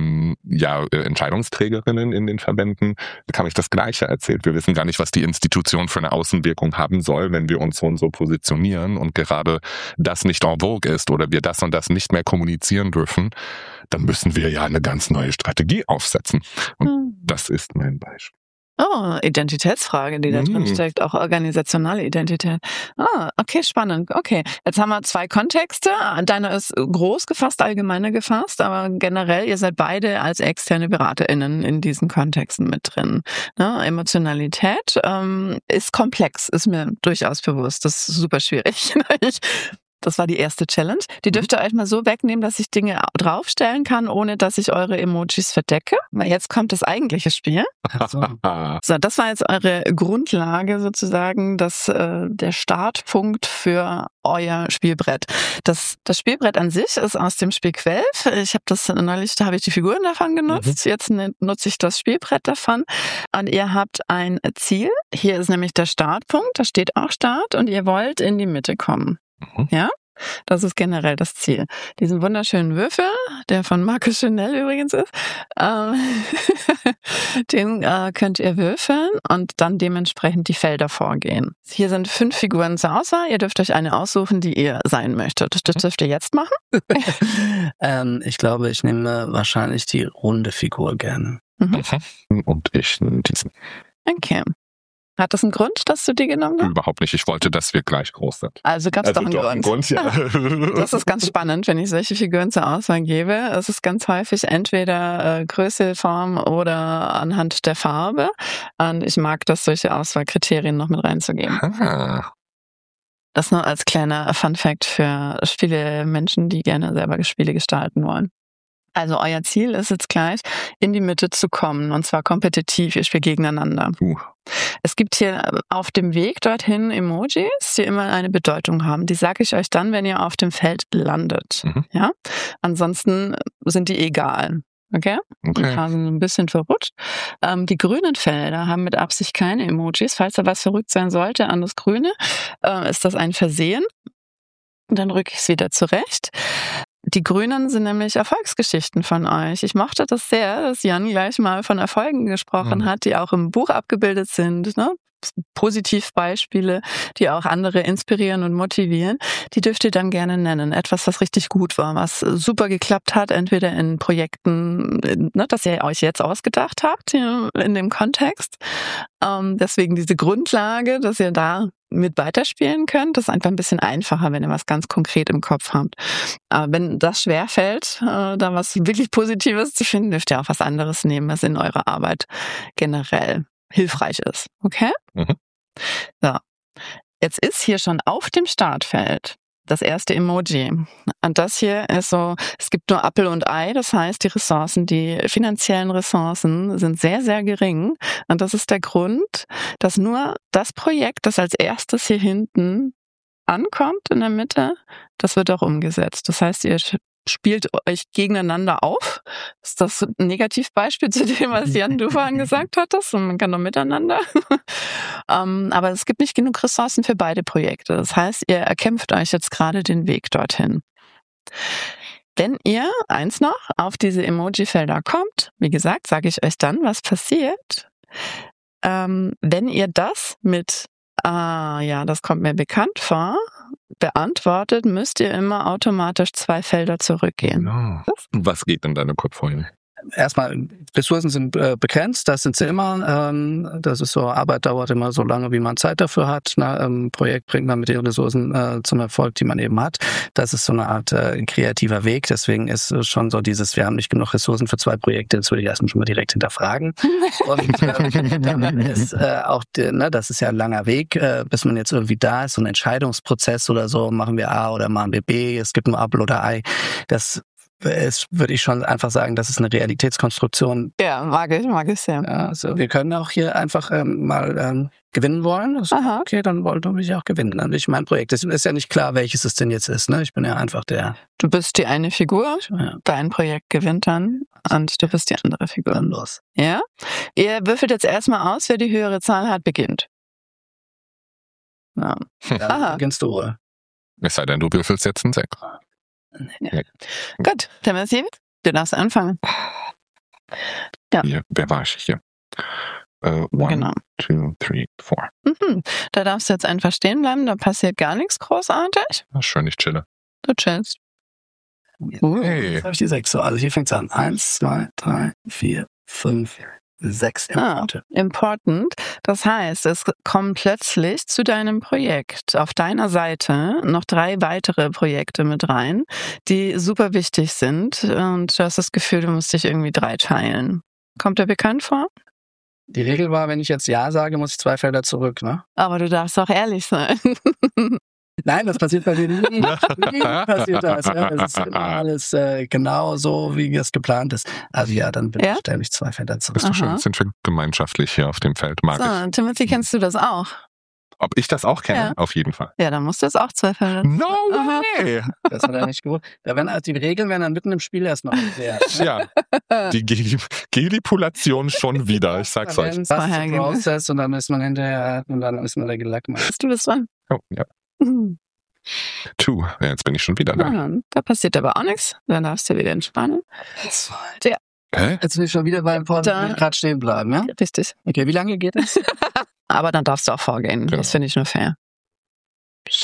Entscheidungsträgerinnen in den Verbänden bekam ich das Gleiche erzählt. Wir wissen gar nicht, was die Institution für eine Außenwirkung haben soll, wenn wir uns so und so positionieren und gerade das nicht en vogue ist oder wir das und das nicht mehr kommunizieren dürfen, dann müssen wir ja eine ganz neue Strategie aufsetzen. Und das ist mein Beispiel. Oh, Identitätsfrage, die da drin steckt, auch organisationale Identität. Okay, spannend. Okay, jetzt haben wir 2 Kontexte. Deiner ist groß gefasst, allgemeiner gefasst, aber generell, ihr seid beide als externe BeraterInnen in diesen Kontexten mit drin. Ne? Emotionalität ist komplex, ist mir durchaus bewusst. Das ist super schwierig. Das war die erste Challenge. Die dürft ihr euch mal so wegnehmen, dass ich Dinge draufstellen kann, ohne dass ich eure Emojis verdecke. Weil jetzt kommt das eigentliche Spiel. So, das war jetzt eure Grundlage sozusagen, der Startpunkt für euer Spielbrett. Das Spielbrett an sich ist aus dem Spiel 12. Ich habe da habe ich die Figuren davon genutzt. Jetzt nutze ich das Spielbrett davon. Und ihr habt ein Ziel. Hier ist nämlich der Startpunkt. Da steht auch Start und ihr wollt in die Mitte kommen. Ja, das ist generell das Ziel. Diesen wunderschönen Würfel, der von Marco Chanel übrigens ist, den könnt ihr würfeln und dann dementsprechend die Felder vorgehen. Hier sind 5 Figuren zur Auswahl. Ihr dürft euch eine aussuchen, die ihr sein möchtet. Das dürft ihr jetzt machen. Ich glaube, ich nehme wahrscheinlich die runde Figur gerne. Und ich nehme diesen. Okay. Hat das einen Grund, dass du die genommen hast? Überhaupt nicht. Ich wollte, dass wir gleich groß sind. Also gab es doch einen Grund. Ja. Das ist ganz spannend, wenn ich solche Figuren zur Auswahl gebe. Es ist ganz häufig entweder Größe, Form oder anhand der Farbe. Und ich mag das, solche Auswahlkriterien noch mit reinzugeben. Das nur als kleiner Fun-Fact für viele Menschen, die gerne selber Spiele gestalten wollen. Also euer Ziel ist jetzt gleich, in die Mitte zu kommen, und zwar kompetitiv. Ihr spielt gegeneinander. Es gibt hier auf dem Weg dorthin Emojis, die immer eine Bedeutung haben. Die sage ich euch dann, wenn ihr auf dem Feld landet. Ja? Ansonsten sind die egal. Okay? Ein paar sind ein bisschen verrutscht. Die grünen Felder haben mit Absicht keine Emojis. Falls da was verrückt sein sollte an das Grüne, ist das ein Versehen. Dann rücke ich es wieder zurecht. Die Grünen sind nämlich Erfolgsgeschichten von euch. Ich mochte das sehr, dass Jan gleich mal von Erfolgen gesprochen hat, die auch im Buch abgebildet sind, ne? Positivbeispiele, die auch andere inspirieren und motivieren. Die dürft ihr dann gerne nennen. Etwas, was richtig gut war, was super geklappt hat, entweder in Projekten, ne, das ihr euch jetzt ausgedacht habt, in dem Kontext. Deswegen diese Grundlage, dass ihr da mit weiterspielen könnt, das ist einfach ein bisschen einfacher, wenn ihr was ganz konkret im Kopf habt. Aber wenn das schwerfällt, da was wirklich Positives zu finden, dürft ihr auch was anderes nehmen, was in eurer Arbeit generell hilfreich ist. Okay? So. Jetzt ist hier schon auf dem Startfeld das erste Emoji. Und das hier ist so, es gibt nur Apfel und Ei, das heißt, die finanziellen Ressourcen sind sehr, sehr gering. Und das ist der Grund, dass nur das Projekt, das als erstes hier hinten ankommt in der Mitte, das wird auch umgesetzt. Das heißt, ihr spielt euch gegeneinander auf. Das ist das Negativbeispiel zu dem, was Jan, du vorhin gesagt hattest. Und man kann doch miteinander. Aber es gibt nicht genug Ressourcen für beide Projekte. Das heißt, ihr erkämpft euch jetzt gerade den Weg dorthin. Wenn ihr, eins noch, auf diese Emoji-Felder kommt, wie gesagt, sage ich euch dann, was passiert. Wenn ihr das mit ja, das kommt mir bekannt vor, beantwortet, müsst ihr immer automatisch 2 Felder zurückgehen. No. Was geht in deinem Kopf vorhin? Erstmal, Ressourcen sind begrenzt, das sind sie immer. Das ist so, Arbeit dauert immer so lange, wie man Zeit dafür hat. Projekt bringt man mit den Ressourcen zum Erfolg, die man eben hat. Das ist so eine Art kreativer Weg. Deswegen ist schon so dieses, wir haben nicht genug Ressourcen für 2 Projekte, das würde ich erstmal schon mal direkt hinterfragen. Und dann ist auch, das ist ja ein langer Weg, bis man jetzt irgendwie da ist, so ein Entscheidungsprozess oder so, machen wir A oder machen wir B, es gibt nur Apfel oder Ei. Das würde ich schon einfach sagen, das ist eine Realitätskonstruktion. Ja, mag ich sehr. Ja, also wir können auch hier einfach mal gewinnen wollen. Also, okay, dann will ich auch gewinnen. Dann will ich mein Projekt. Es ist ja nicht klar, welches es denn jetzt ist. Ne? Ich bin ja einfach der... Du bist die eine Figur, dein Projekt gewinnt dann und du bist die andere Figur. Dann los. Ja? Ihr würfelt jetzt erstmal aus, wer die höhere Zahl hat, beginnt. Ja. Dann beginnst du. Es sei denn, du würfelst jetzt einen 6. Ja. Gut, Timothy, du darfst anfangen. Ja. Hier, wer war ich hier? 1, 2, 3, 4. Da darfst du jetzt einfach stehen bleiben, da passiert gar nichts großartig. Schön, ich chille. Du chillst. Hey. Jetzt habe ich die 6. So, also hier fängt es an. 1, 2, 3, 4, 5, 6 Importe. Important. Das heißt, es kommen plötzlich zu deinem Projekt auf deiner Seite noch 3 weitere Projekte mit rein, die super wichtig sind. Und du hast das Gefühl, du musst dich irgendwie 3 teilen. Kommt dir bekannt vor? Die Regel war, wenn ich jetzt Ja sage, muss ich 2 Felder zurück, ne? Aber du darfst auch ehrlich sein. Nein, das passiert bei mir nie. Nie passiert das. Ja, das ist immer alles genau so, wie es geplant ist. Also ja, dann stelle ich 2 Felder zurück. Ist doch schön, sind wir gemeinschaftlich hier auf dem Feld. Mag ich. Timothy, kennst du das auch? Ob ich das auch kenne? Ja. Auf jeden Fall. Ja, dann musst du jetzt auch 2 Felder. No way! Das hat er nicht gewusst. Die Regeln werden dann mitten im Spiel erstmal erklärt. Ja, die Gelipulation schon wieder, ich sag's euch. Prozess und dann ist man hinterher und dann ist man der Gelackmann. Du bist dran. Oh, ja. 2, jetzt bin ich schon wieder da. Da passiert aber auch nichts. Dann darfst du wieder entspannen. 2. Ja. Hä? Jetzt will ich schon wieder beim Port gerade stehen bleiben, ja? Richtig. Okay, wie lange geht das? Aber dann darfst du auch vorgehen. Genau. Das finde ich nur fair. So.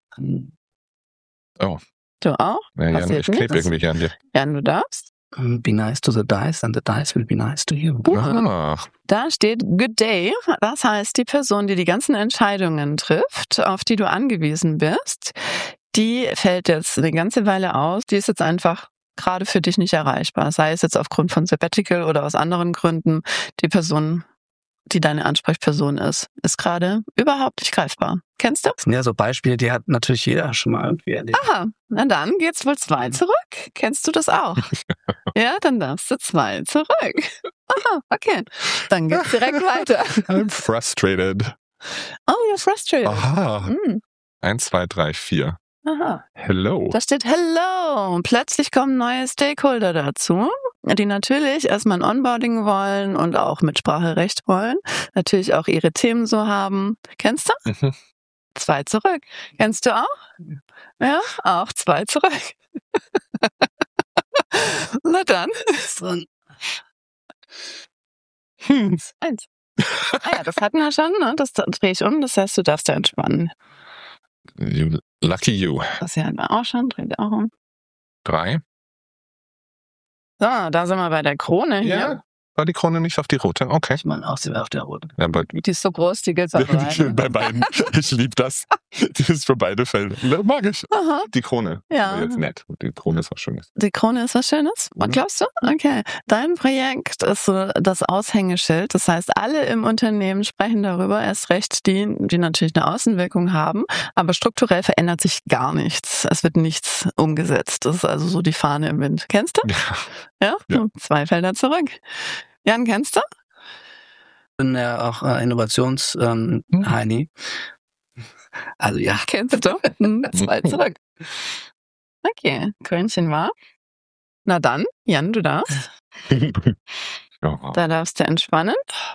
Oh. Du auch? Ja, ich klebe irgendwie hier an dir. Ja, du darfst. Be nice to the dice and the dice will be nice to you. Ach. Da steht Good Day. Das heißt, die Person, die die ganzen Entscheidungen trifft, auf die du angewiesen bist, die fällt jetzt eine ganze Weile aus. Die ist jetzt einfach gerade für dich nicht erreichbar. Sei es jetzt aufgrund von Sabbatical oder aus anderen Gründen. Die Person, die deine Ansprechperson ist gerade überhaupt nicht greifbar. Kennst du? Das sind ja so Beispiele, die hat natürlich jeder schon mal irgendwie erlebt. Aha, na dann geht's wohl 2 zurück. Kennst du das auch? Ja, dann darfst du 2 zurück. Aha, okay. Dann geht's direkt weiter. I'm frustrated. Oh, you're frustrated. Aha. 1, 2, 3, 4. Aha. Hello. Da steht Hello. Plötzlich kommen neue Stakeholder dazu, die natürlich erstmal ein Onboarding wollen und auch Mitspracherecht wollen. Natürlich auch ihre Themen so haben. Kennst du? 2 zurück. Kennst du auch? Ja, auch 2 zurück. Na dann. 1. Ja, das hatten wir schon, ne? Das drehe ich um, das heißt, du darfst ja entspannen. Lucky you. Das hatten wir auch schon, dreht auch um. 3. So, da sind wir bei der Krone hier. Ja. War die Krone nicht auf die rote? Okay. Ich meine auch, sie wäre auf der roten. Ja, aber Die ist so groß, die gilt auch rein. bei beiden. Ich liebe das. Die ist für beide Fälle. Mag ich. Aha. Die Krone. Ja. Aber jetzt nett. Die Krone ist was Schönes. Die Krone ist was Schönes? Mhm. Glaubst du? Okay. Dein Projekt ist so das Aushängeschild. Das heißt, alle im Unternehmen sprechen darüber, erst recht die natürlich eine Außenwirkung haben. Aber strukturell verändert sich gar nichts. Es wird nichts umgesetzt. Das ist also so die Fahne im Wind. Kennst du? Ja? Ja. 2 Felder zurück. Jan, kennst du? Ich bin ja auch Innovations-Heini. Also ja. Kennst du? 2 zurück. Okay, Krönchen war. Na dann, Jan, du darfst. Ja. Da darfst du entspannen.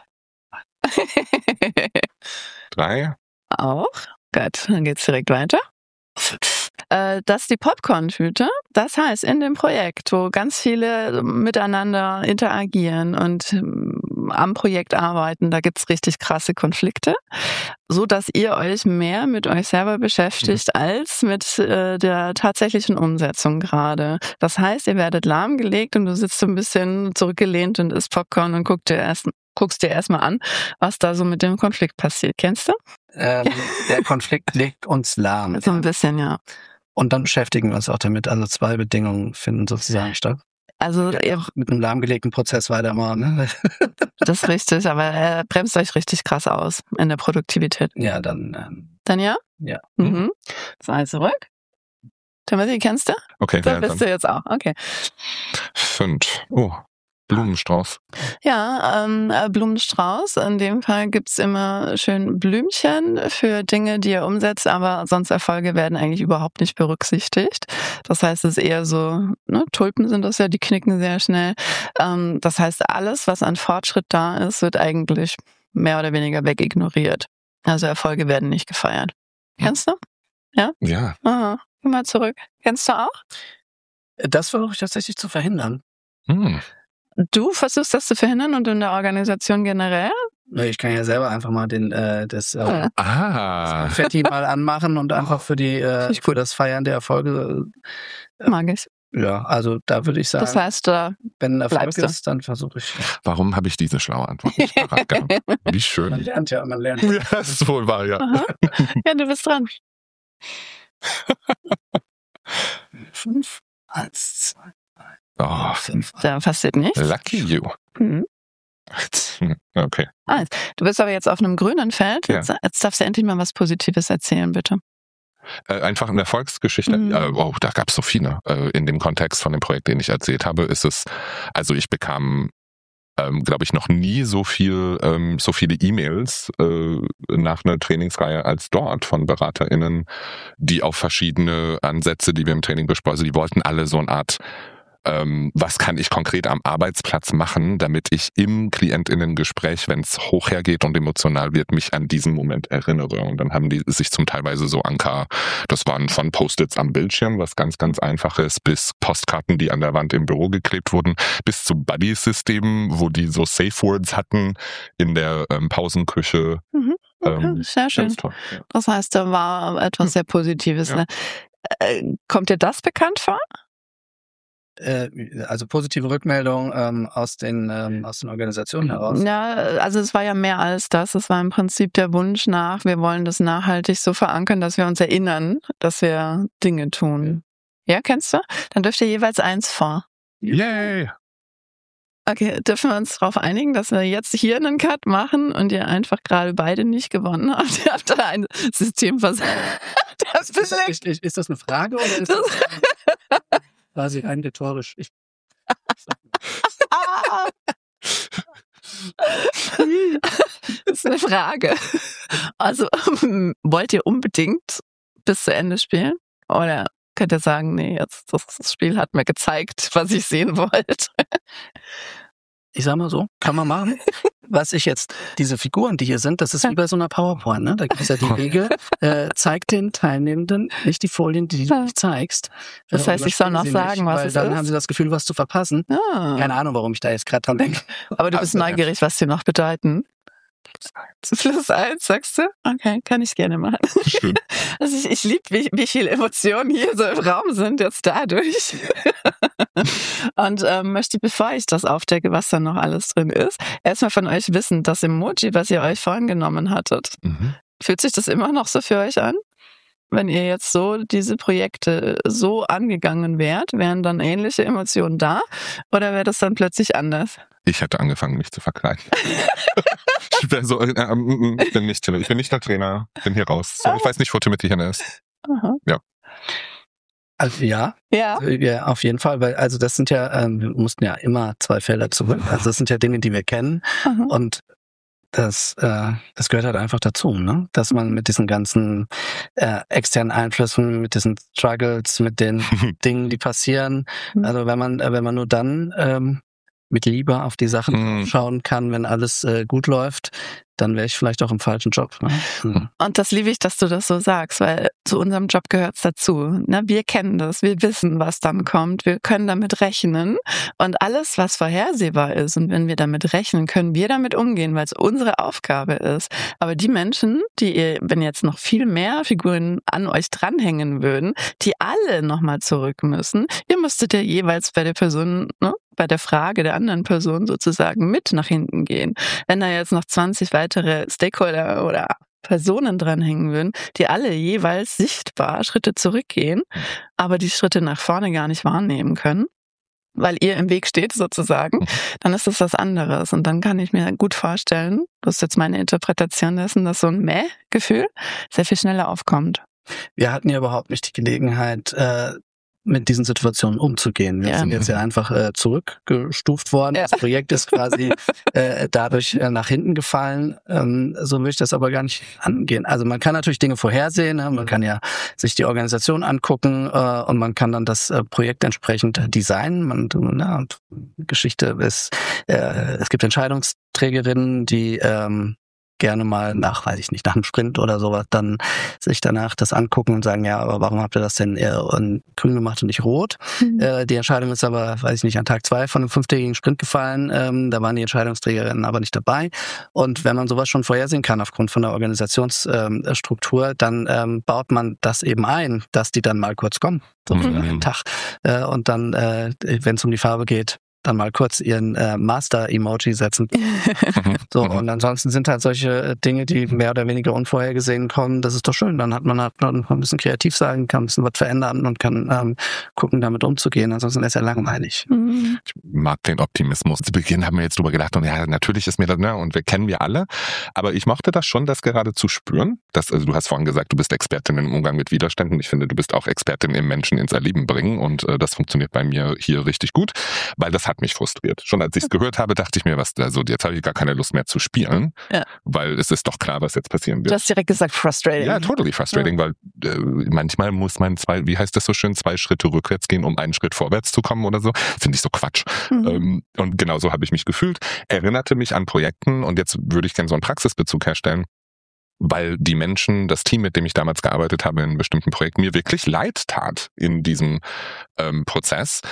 3. Auch. Gut, dann geht's direkt weiter. Das ist die Popcorn-Tüte. Das heißt, in dem Projekt, wo ganz viele miteinander interagieren und am Projekt arbeiten, da gibt's richtig krasse Konflikte, so dass ihr euch mehr mit euch selber beschäftigt als mit der tatsächlichen Umsetzung gerade. Das heißt, ihr werdet lahmgelegt und du sitzt so ein bisschen zurückgelehnt und isst Popcorn und guckst dir erstmal an, was da so mit dem Konflikt passiert. Kennst du? Der Konflikt legt uns lahm. So ein bisschen, ja. Und dann beschäftigen wir uns auch damit. Also 2 Bedingungen finden sozusagen statt. Also ihr, Mit einem lahmgelegten Prozess weitermachen. Ne? das ist richtig, aber er bremst euch richtig krass aus in der Produktivität. Ja, dann Dann ja? ja. Mhm. 2 zurück. Timothy, kennst du? Okay, Da ja, bist dann du jetzt auch. Okay. 5. Oh, Blumenstrauß. Ja, Blumenstrauß. In dem Fall gibt's immer schön Blümchen für Dinge, die ihr umsetzt, aber sonst Erfolge werden eigentlich überhaupt nicht berücksichtigt. Das heißt, es ist eher so, ne, Tulpen sind das ja, die knicken sehr schnell. Das heißt, alles, was an Fortschritt da ist, wird eigentlich mehr oder weniger wegignoriert. Also Erfolge werden nicht gefeiert. Kennst du? Ja. Aha. Geh mal zurück. Kennst du auch? Das versuche ich tatsächlich zu verhindern. Du versuchst das zu verhindern und in der Organisation generell? Ich kann ja selber einfach mal das Ah. Fetti mal anmachen und einfach für für das Feiern der Erfolge. Mag ich. Ja, also da würde ich sagen, Das heißt, wenn ein Erfolg bleibst du. ist, dann versuche ich. Warum habe ich diese schlaue Antwort nicht parat gehabt? Wie Man schön. lernt ja, man lernt. Ja, das ist wohl wahr, ja. Aha. Ja, du bist dran. 5, 1, 2, Oh, 5. Da passiert nichts. lucky you. Mhm. Okay. Du bist aber jetzt auf einem grünen Feld. Ja. Jetzt darfst du endlich mal was Positives erzählen, bitte. Einfach eine Erfolgsgeschichte. Mhm. Oh, da gab es so viele. In dem Kontext von dem Projekt, den ich erzählt habe, ist es, also ich bekam, glaube ich, noch nie so viele E-Mails nach einer Trainingsreihe als dort von BeraterInnen, die auf verschiedene Ansätze, die wir im Training besprechen, also die wollten alle so eine Art, was kann ich konkret am Arbeitsplatz machen, damit ich im KlientInnen-Gespräch, wenn es hoch hergeht und emotional wird, mich an diesen Moment erinnere. Und dann haben die sich zum Teilweise so das waren von Post-its am Bildschirm, was ganz, ganz einfaches, bis Postkarten, die an der Wand im Büro geklebt wurden, bis zu Buddy-Systemen, wo die so Safe-Words hatten in der Pausenküche. Mhm. Okay, sehr schön. Ganz toll. Ja. Das heißt, da war etwas sehr Positives. Ja. Ne? Kommt dir das bekannt vor? Also positive Rückmeldung aus den Organisationen heraus. Ja, also es war ja mehr als das. Es war im Prinzip der Wunsch nach, wir wollen das nachhaltig so verankern, dass wir uns erinnern, dass wir Dinge tun. Ja, kennst du? Dann dürft ihr jeweils 1 vor. Yay! Okay, dürfen wir uns darauf einigen, dass wir jetzt hier einen Cut machen und ihr einfach gerade beide nicht gewonnen habt? Ihr habt da ein System versagt. Ist das eine Frage oder ist das quasi rein rhetorisch? Das ist eine Frage. Also, wollt ihr unbedingt bis zu Ende spielen? Oder könnt ihr sagen, nee, jetzt das Spiel hat mir gezeigt, was ich sehen wollte? Ich sag mal so, kann man machen. Was ich jetzt, diese Figuren, die hier sind, das ist wie bei so einer PowerPoint, ne? Da gibt es ja die Regel, zeig den Teilnehmenden nicht die Folien, die du nicht zeigst. Das heißt, ich soll noch sagen, was es ist? Dann haben sie das Gefühl, was zu verpassen. Ah. Keine Ahnung, warum ich da jetzt gerade dran denke. Aber du bist neugierig, was die noch bedeuten. +1, sagst du? Okay, kann ich gerne machen. Schön. Also ich liebe, wie viele Emotionen hier so im Raum sind jetzt dadurch. Und möchte, bevor ich das aufdecke, was da noch alles drin ist, erstmal von euch wissen, das Emoji, was ihr euch vorhin genommen hattet, fühlt sich das immer noch so für euch an? Wenn ihr jetzt so diese Projekte so angegangen wärt, wären dann ähnliche Emotionen da oder wäre das dann plötzlich anders? Ich hätte angefangen, mich zu verkleiden. Ich wäre so, ich bin nicht der Trainer, bin hier raus. So, ich weiß nicht, wo Timothy hin ist. Aha. Ja. Also ja, auf jeden Fall, weil also das sind ja, wir mussten ja immer 2 Felder zurück. Also das sind ja Dinge, die wir kennen und das gehört halt einfach dazu, ne? Dass man mit diesen ganzen externen Einflüssen, mit diesen Struggles, mit den Dingen, die passieren, also wenn man nur dann mit Liebe auf die Sachen schauen kann, wenn alles gut läuft, dann wäre ich vielleicht auch im falschen Job. Ne? Und das liebe ich, dass du das so sagst, weil zu unserem Job gehört es dazu. Ne? Wir kennen das, wir wissen, was dann kommt, wir können damit rechnen und alles, was vorhersehbar ist und wenn wir damit rechnen, können wir damit umgehen, weil es unsere Aufgabe ist. Aber die Menschen, die ihr, wenn jetzt noch viel mehr Figuren an euch dranhängen würden, die alle nochmal zurück müssen, ihr müsstet ja jeweils bei der Person, ne, bei der Frage der anderen Person sozusagen mit nach hinten gehen. Wenn da jetzt noch 20 weitere Stakeholder oder Personen dranhängen würden, die alle jeweils sichtbar Schritte zurückgehen, aber die Schritte nach vorne gar nicht wahrnehmen können, weil ihr im Weg steht sozusagen, dann ist das was anderes. Und dann kann ich mir gut vorstellen, das ist jetzt meine Interpretation dessen, dass so ein Mäh-Gefühl sehr viel schneller aufkommt. Wir hatten ja überhaupt nicht die Gelegenheit, mit diesen Situationen umzugehen. Wir sind jetzt ja einfach zurückgestuft worden. Ja. Das Projekt ist quasi dadurch nach hinten gefallen. So will ich das aber gar nicht angehen. Also man kann natürlich Dinge vorhersehen. Ne? Man kann ja sich die Organisation angucken und man kann dann das Projekt entsprechend designen. Und Geschichte ist, es gibt Entscheidungsträgerinnen, die gerne mal nach einem Sprint oder sowas dann sich danach das angucken und sagen, ja, aber warum habt ihr das denn eher in grün gemacht und nicht rot? Die Entscheidung ist aber, an Tag 2 von einem 5-tägigen Sprint gefallen. Da waren die Entscheidungsträgerinnen aber nicht dabei. Und wenn man sowas schon vorhersehen kann aufgrund von der Organisationsstruktur, dann baut man das eben ein, dass die dann mal kurz kommen, so für einen Tag. Und dann, wenn es um die Farbe geht, dann mal kurz ihren Master-Emoji setzen. So, und ansonsten sind halt solche Dinge, die mehr oder weniger unvorhergesehen kommen, das ist doch schön. Dann hat man ein bisschen kreativ sein, kann ein bisschen was verändern und kann gucken, damit umzugehen. Ansonsten ist ja langweilig. Ich mag den Optimismus. Zu Beginn haben wir jetzt drüber gedacht und ja, natürlich ist mir das, ne, und wir kennen wir alle. Aber ich mochte das schon, das gerade zu spüren. Also du hast vorhin gesagt, du bist Expertin im Umgang mit Widerständen. Ich finde, du bist auch Expertin im Menschen ins Erleben bringen und das funktioniert bei mir hier richtig gut, weil das hat mich frustriert. Schon als ich es gehört habe, dachte ich mir, jetzt habe ich gar keine Lust mehr zu spielen, weil es ist doch klar, was jetzt passieren wird. Du hast direkt gesagt, frustrating. Ja, totally frustrating, weil manchmal muss man 2 Schritte rückwärts gehen, um einen Schritt vorwärts zu kommen oder so. Finde ich so Quatsch. Und genauso habe ich mich gefühlt. Erinnerte mich an Projekten und jetzt würde ich gerne so einen Praxisbezug herstellen, weil die Menschen, das Team, mit dem ich damals gearbeitet habe in einem bestimmten Projekt, mir wirklich leid tat in diesem Prozess,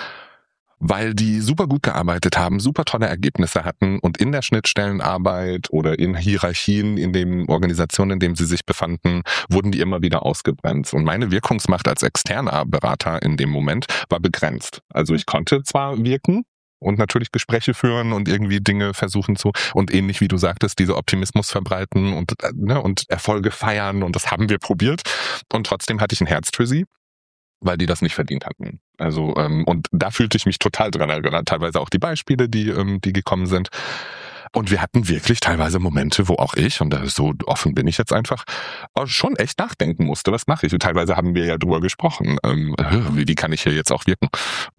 weil die super gut gearbeitet haben, super tolle Ergebnisse hatten und in der Schnittstellenarbeit oder in Hierarchien, in den Organisationen, in denen sie sich befanden, wurden die immer wieder ausgebremst. Und meine Wirkungsmacht als externer Berater in dem Moment war begrenzt. Also ich konnte zwar wirken und natürlich Gespräche führen und irgendwie Dinge versuchen und ähnlich wie du sagtest, diese Optimismus verbreiten und Erfolge feiern und das haben wir probiert. Und trotzdem hatte ich ein Herz für sie, weil die das nicht verdient hatten. Also und da fühlte ich mich total dran erinnert, teilweise auch die Beispiele, die gekommen sind. Und wir hatten wirklich teilweise Momente, wo auch ich, und so offen bin ich jetzt einfach, schon echt nachdenken musste, was mache ich? Und teilweise haben wir ja drüber gesprochen, wie kann ich hier jetzt auch wirken?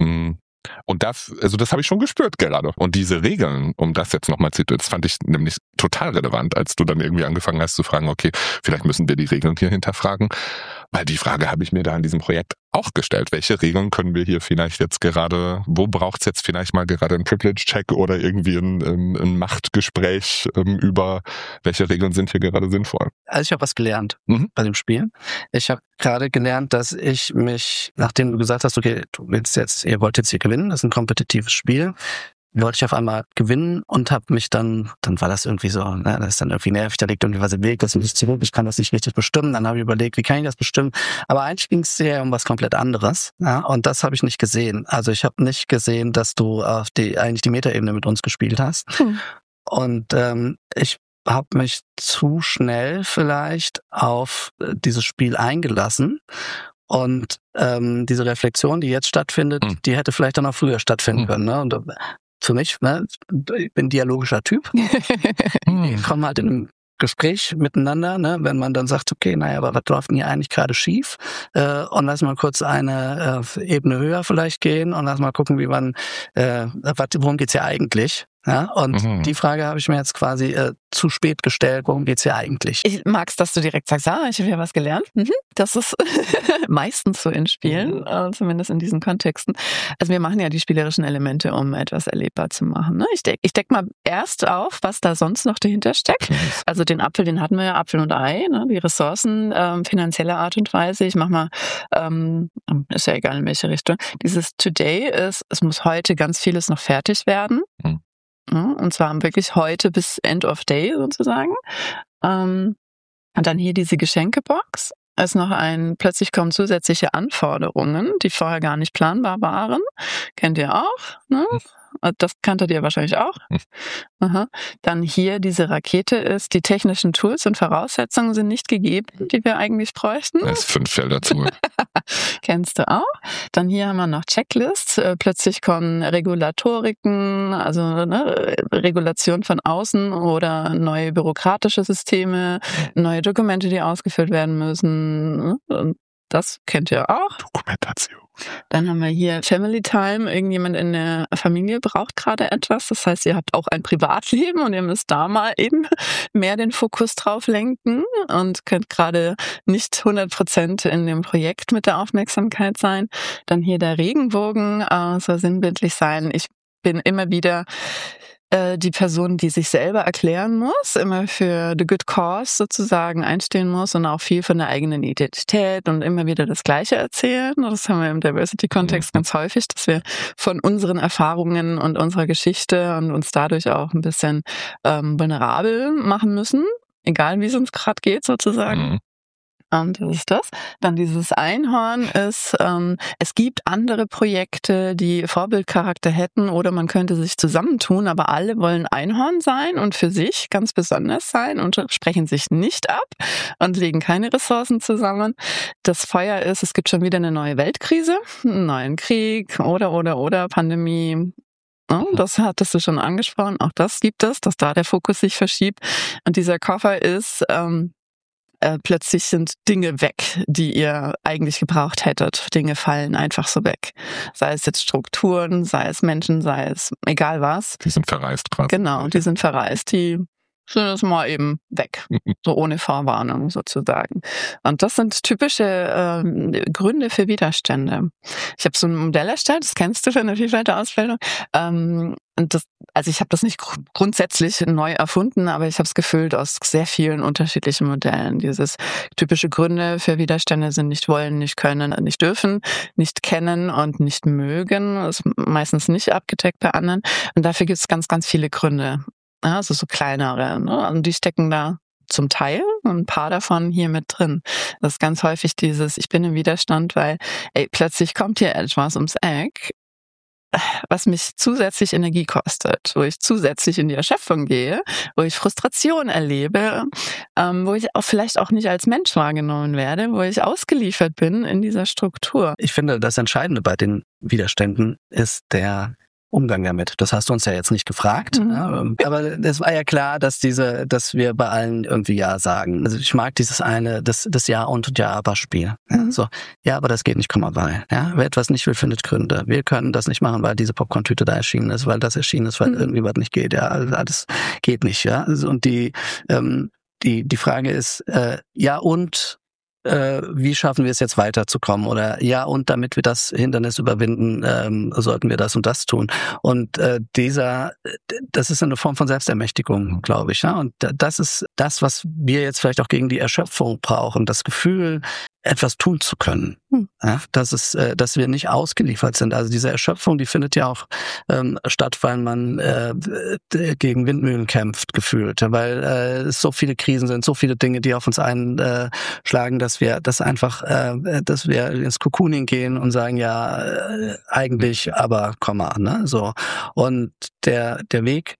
Und das habe ich schon gespürt gerade. Und diese Regeln, um das jetzt nochmal zu, das fand ich nämlich total relevant, als du dann irgendwie angefangen hast zu fragen, okay, vielleicht müssen wir die Regeln hier hinterfragen. Weil die Frage habe ich mir da in diesem Projekt auch gestellt. Welche Regeln können wir hier vielleicht jetzt gerade, wo braucht es jetzt vielleicht mal gerade einen Privilege-Check oder irgendwie ein Machtgespräch über welche Regeln sind hier gerade sinnvoll? Also ich habe was gelernt bei dem Spiel. Ich habe gerade gelernt, dass ich mich, nachdem du gesagt hast, okay, ihr wollt jetzt hier gewinnen, das ist ein kompetitives Spiel, wollte ich auf einmal gewinnen und habe mich dann war das irgendwie so, ne, das ist dann irgendwie nervig, da liegt irgendwie was im Weg, das ist nicht zurück, ich kann das nicht richtig bestimmen. Dann habe ich überlegt, wie kann ich das bestimmen? Aber eigentlich ging es sehr um was komplett anderes, ja, und das habe ich nicht gesehen. Also ich habe nicht gesehen, dass du eigentlich die Metaebene mit uns gespielt hast. Und ich habe mich zu schnell vielleicht auf dieses Spiel eingelassen. Und diese Reflexion, die jetzt stattfindet, die hätte vielleicht dann auch früher stattfinden können. Ne? Und für mich, ne, ich bin ein dialogischer Typ. Wir kommen halt in einem Gespräch miteinander, ne, wenn man dann sagt, okay, naja, aber was läuft denn hier eigentlich gerade schief? Und lass mal kurz eine Ebene höher vielleicht gehen und lass mal gucken, wie man, worum geht's hier eigentlich? Ja, und die Frage habe ich mir jetzt quasi zu spät gestellt, worum geht's hier eigentlich? Ich mag's, dass du direkt sagst, ich habe ja was gelernt. Das ist meistens so in Spielen, zumindest in diesen Kontexten. Also wir machen ja die spielerischen Elemente, um etwas erlebbar zu machen. Ne? Ich deck mal erst auf, was da sonst noch dahinter steckt. Also den Apfel, den hatten wir ja, Apfel und Ei, ne? Die Ressourcen, finanzielle Art und Weise. Ich mach mal, ist ja egal in welche Richtung. Dieses Today ist, es muss heute ganz vieles noch fertig werden. Und zwar wirklich heute bis End of Day sozusagen. Und dann hier diese Geschenkebox. Es noch plötzlich kommen zusätzliche Anforderungen, die vorher gar nicht planbar waren. Kennt ihr auch, ne? Das kanntet ihr wahrscheinlich auch. Aha. Dann hier diese Rakete ist, die technischen Tools und Voraussetzungen sind nicht gegeben, die wir eigentlich bräuchten. Das ist 5 Felder zu. Kennst du auch. Dann hier haben wir noch Checklists. Plötzlich kommen Regulatoriken, also Regulation von außen oder neue bürokratische Systeme, neue Dokumente, die ausgefüllt werden müssen. Und das kennt ihr auch. Dokumentation. Dann haben wir hier Family Time. Irgendjemand in der Familie braucht gerade etwas. Das heißt, ihr habt auch ein Privatleben und ihr müsst da mal eben mehr den Fokus drauf lenken und könnt gerade nicht 100% in dem Projekt mit der Aufmerksamkeit sein. Dann hier der Regenbogen soll sinnbildlich sein. Ich bin immer wieder die Person, die sich selber erklären muss, immer für the good cause sozusagen einstehen muss und auch viel von der eigenen Identität und immer wieder das Gleiche erzählen. Das haben wir im Diversity-Kontext ganz häufig, dass wir von unseren Erfahrungen und unserer Geschichte und uns dadurch auch ein bisschen vulnerabel machen müssen, egal wie es uns gerade geht sozusagen. Und das ist das. Dann dieses Einhorn ist, es gibt andere Projekte, die Vorbildcharakter hätten oder man könnte sich zusammentun, aber alle wollen Einhorn sein und für sich ganz besonders sein und sprechen sich nicht ab und legen keine Ressourcen zusammen. Das Feuer ist, es gibt schon wieder eine neue Weltkrise, einen neuen Krieg oder Pandemie. Das hattest du schon angesprochen, auch das gibt es, dass da der Fokus sich verschiebt. Und dieser Koffer ist, plötzlich sind Dinge weg, die ihr eigentlich gebraucht hättet. Dinge fallen einfach so weg. Sei es jetzt Strukturen, sei es Menschen, sei es egal was. Die sind verreist quasi. Genau, die sind verreist. Die sind jetzt mal eben weg. So ohne Vorwarnung sozusagen. Und das sind typische Gründe für Widerstände. Ich habe so ein Modell erstellt, das kennst du von der Vielfalt-Ausbildung. Und ich habe das nicht grundsätzlich neu erfunden, aber ich habe es gefüllt aus sehr vielen unterschiedlichen Modellen. Dieses typische Gründe für Widerstände sind nicht wollen, nicht können, nicht dürfen, nicht kennen und nicht mögen. Das ist meistens nicht abgedeckt bei anderen. Und dafür gibt es ganz, ganz viele Gründe. Ja, also so kleinere. Ne? Und die stecken da zum Teil, ein paar davon hier mit drin. Das ist ganz häufig dieses, ich bin im Widerstand, weil plötzlich kommt hier etwas ums Eck, was mich zusätzlich Energie kostet, wo ich zusätzlich in die Erschöpfung gehe, wo ich Frustration erlebe, wo ich auch vielleicht auch nicht als Mensch wahrgenommen werde, wo ich ausgeliefert bin in dieser Struktur. Ich finde, das Entscheidende bei den Widerständen ist der Umgang damit. Das hast du uns ja jetzt nicht gefragt, ja, aber es war ja klar, dass wir bei allen irgendwie Ja sagen. Also ich mag dieses das Ja und Ja aber Spiel. Ja, so, ja, aber das geht nicht, komm mal weil. Ja, wer etwas nicht will, findet Gründe. Wir können das nicht machen, weil diese Popcorn-Tüte da erschienen ist, weil das erschienen ist, weil irgendwie was nicht geht. Ja, alles geht nicht. Ja, also, und die Frage ist ja und wie schaffen wir es jetzt weiterzukommen? Oder ja, und damit wir das Hindernis überwinden, sollten wir das und das tun. Und das ist eine Form von Selbstermächtigung, glaube ich. Ja? Und das ist das, was wir jetzt vielleicht auch gegen die Erschöpfung brauchen. Das Gefühl, etwas tun zu können. Ja, dass wir nicht ausgeliefert sind. Also diese Erschöpfung, die findet ja auch statt, weil man gegen Windmühlen kämpft, gefühlt. Weil es so viele Krisen sind, so viele Dinge, die auf uns einschlagen, dass wir ins Cocooning gehen und sagen, ja, eigentlich, aber ne? So. Und der Weg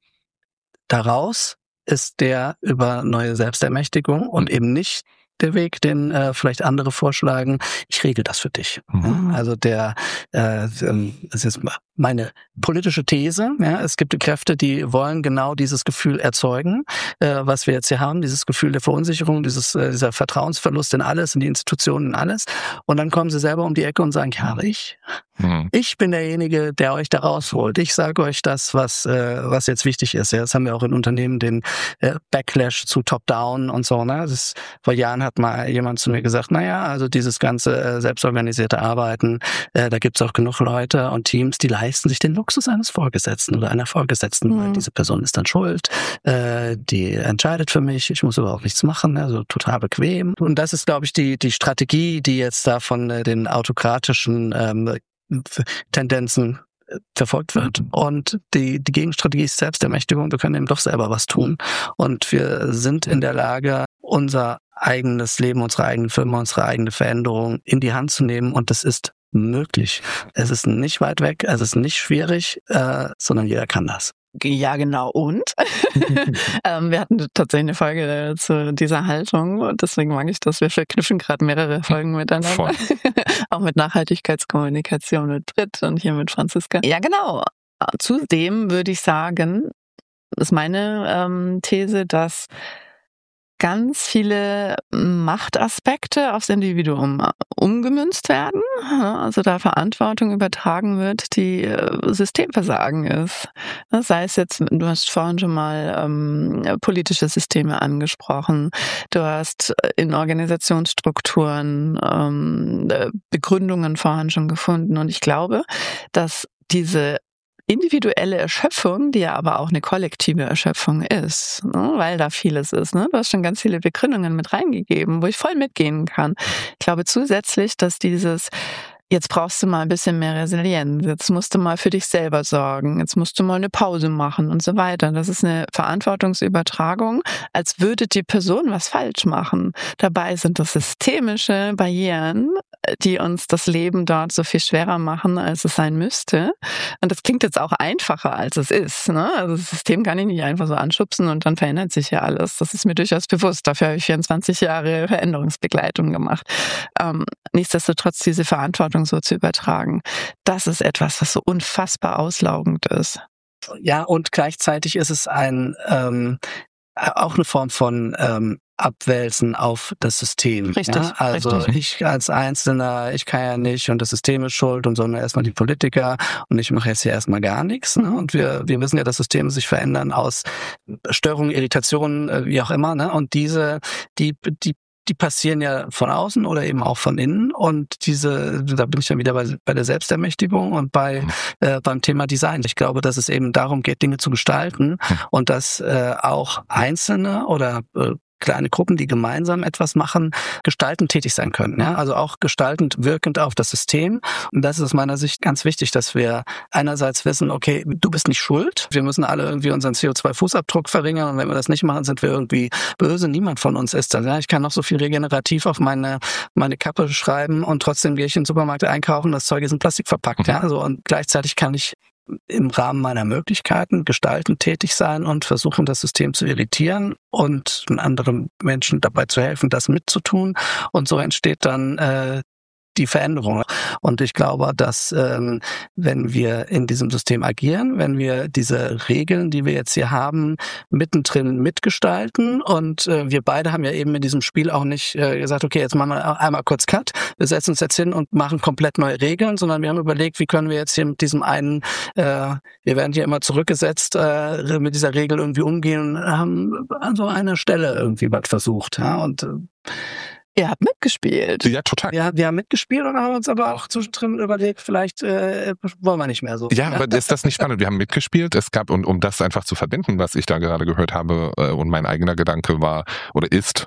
daraus ist der über neue Selbstermächtigung und eben nicht der Weg, den vielleicht andere vorschlagen. Ich regel das für dich. Ja, also das ist meine politische These. Ja, es gibt Kräfte, die wollen genau dieses Gefühl erzeugen, was wir jetzt hier haben, dieses Gefühl der Verunsicherung, dieser Vertrauensverlust in alles, in die Institutionen, in alles. Und dann kommen sie selber um die Ecke und sagen, ja, aber ich bin derjenige, der euch da rausholt. Ich sage euch das, was jetzt wichtig ist. Ja, das haben wir auch in Unternehmen, den Backlash zu Top-Down und so. Ne? Vor Jahren hat mal jemand zu mir gesagt, also dieses ganze selbstorganisierte Arbeiten, da gibt's auch genug Leute und Teams, die leisten sich den Luxus eines Vorgesetzten oder einer Vorgesetzten, weil diese Person ist dann schuld, die entscheidet für mich, ich muss überhaupt nichts machen, also total bequem. Und das ist, glaube ich, die Strategie, die jetzt da von den autokratischen Tendenzen verfolgt wird. Und die Gegenstrategie ist Selbstermächtigung. Wir können eben doch selber was tun. Und wir sind in der Lage, unser eigenes Leben, unsere eigene Firma, unsere eigene Veränderung in die Hand zu nehmen. Und das ist möglich. Es ist nicht weit weg, es ist nicht schwierig, sondern jeder kann das. Ja, genau. Und wir hatten tatsächlich eine Folge zu dieser Haltung und deswegen mag ich das. Wir verknüpfen gerade mehrere Folgen miteinander. Auch mit Nachhaltigkeitskommunikation mit Britt und hier mit Franziska. Ja, genau. Zudem würde ich sagen, ist meine These, dass ganz viele Machtaspekte aufs Individuum umgemünzt werden, also da Verantwortung übertragen wird, die Systemversagen ist. Sei es jetzt, du hast vorhin schon mal politische Systeme angesprochen, du hast in Organisationsstrukturen Begründungen vorhin schon gefunden und ich glaube, dass diese individuelle Erschöpfung, die ja aber auch eine kollektive Erschöpfung ist, ne, weil da vieles ist. Ne? Du hast schon ganz viele Begründungen mit reingegeben, wo ich voll mitgehen kann. Ich glaube zusätzlich, dass jetzt brauchst du mal ein bisschen mehr Resilienz, jetzt musst du mal für dich selber sorgen, jetzt musst du mal eine Pause machen und so weiter. Das ist eine Verantwortungsübertragung, als würde die Person was falsch machen. Dabei sind das systemische Barrieren, die uns das Leben dort so viel schwerer machen, als es sein müsste. Und das klingt jetzt auch einfacher, als es ist. Ne? Also das System kann ich nicht einfach so anschubsen und dann verändert sich ja alles. Das ist mir durchaus bewusst. Dafür habe ich 24 Jahre Veränderungsbegleitung gemacht. Nichtsdestotrotz diese Verantwortung so zu übertragen, das ist etwas, was so unfassbar auslaugend ist. Ja, und gleichzeitig ist es auch eine Form von Abwälzen auf das System. Richtig. Ja? Also richtig. Ich als Einzelner, ich kann ja nicht und das System ist schuld und sondern erstmal die Politiker und ich mache jetzt hier erstmal gar nichts. Ne? Und wir wissen ja, dass Systeme sich verändern aus Störungen, Irritationen, wie auch immer. Ne? Und die passieren ja von außen oder eben auch von innen und da bin ich dann wieder bei der Selbstermächtigung und beim Thema Design. Ich glaube, dass es eben darum geht, Dinge zu gestalten und dass auch Einzelne oder kleine Gruppen, die gemeinsam etwas machen, gestaltend tätig sein können. Ja? Also auch gestaltend wirkend auf das System. Und das ist aus meiner Sicht ganz wichtig, dass wir einerseits wissen, okay, du bist nicht schuld. Wir müssen alle irgendwie unseren CO2-Fußabdruck verringern. Und wenn wir das nicht machen, sind wir irgendwie böse. Niemand von uns ist das. Ja? Ich kann noch so viel regenerativ auf meine Kappe schreiben und trotzdem gehe ich in den Supermarkt einkaufen. Das Zeug ist in Plastik verpackt. Ja? Also, und gleichzeitig kann ich im Rahmen meiner Möglichkeiten gestaltend tätig sein und versuchen, das System zu irritieren und anderen Menschen dabei zu helfen, das mitzutun. Und so entsteht dann die Veränderung. Und ich glaube, dass wenn wir in diesem System agieren, wenn wir diese Regeln, die wir jetzt hier haben, mittendrin mitgestalten und wir beide haben ja eben in diesem Spiel auch nicht gesagt, okay, jetzt machen wir einmal kurz Cut, wir setzen uns jetzt hin und machen komplett neue Regeln, sondern wir haben überlegt, wie können wir jetzt hier mit diesem einen, wir werden hier immer zurückgesetzt, mit dieser Regel irgendwie umgehen und haben an so einer Stelle irgendwie was versucht. Ja, und Ihr habt mitgespielt. Ja, total. Ja, wir haben mitgespielt und haben uns aber auch zwischendrin überlegt, vielleicht wollen wir nicht mehr so. Ja, aber ist das nicht spannend? Wir haben mitgespielt. Es gab, und um das einfach zu verbinden, was ich da gerade gehört habe und mein eigener Gedanke war oder ist,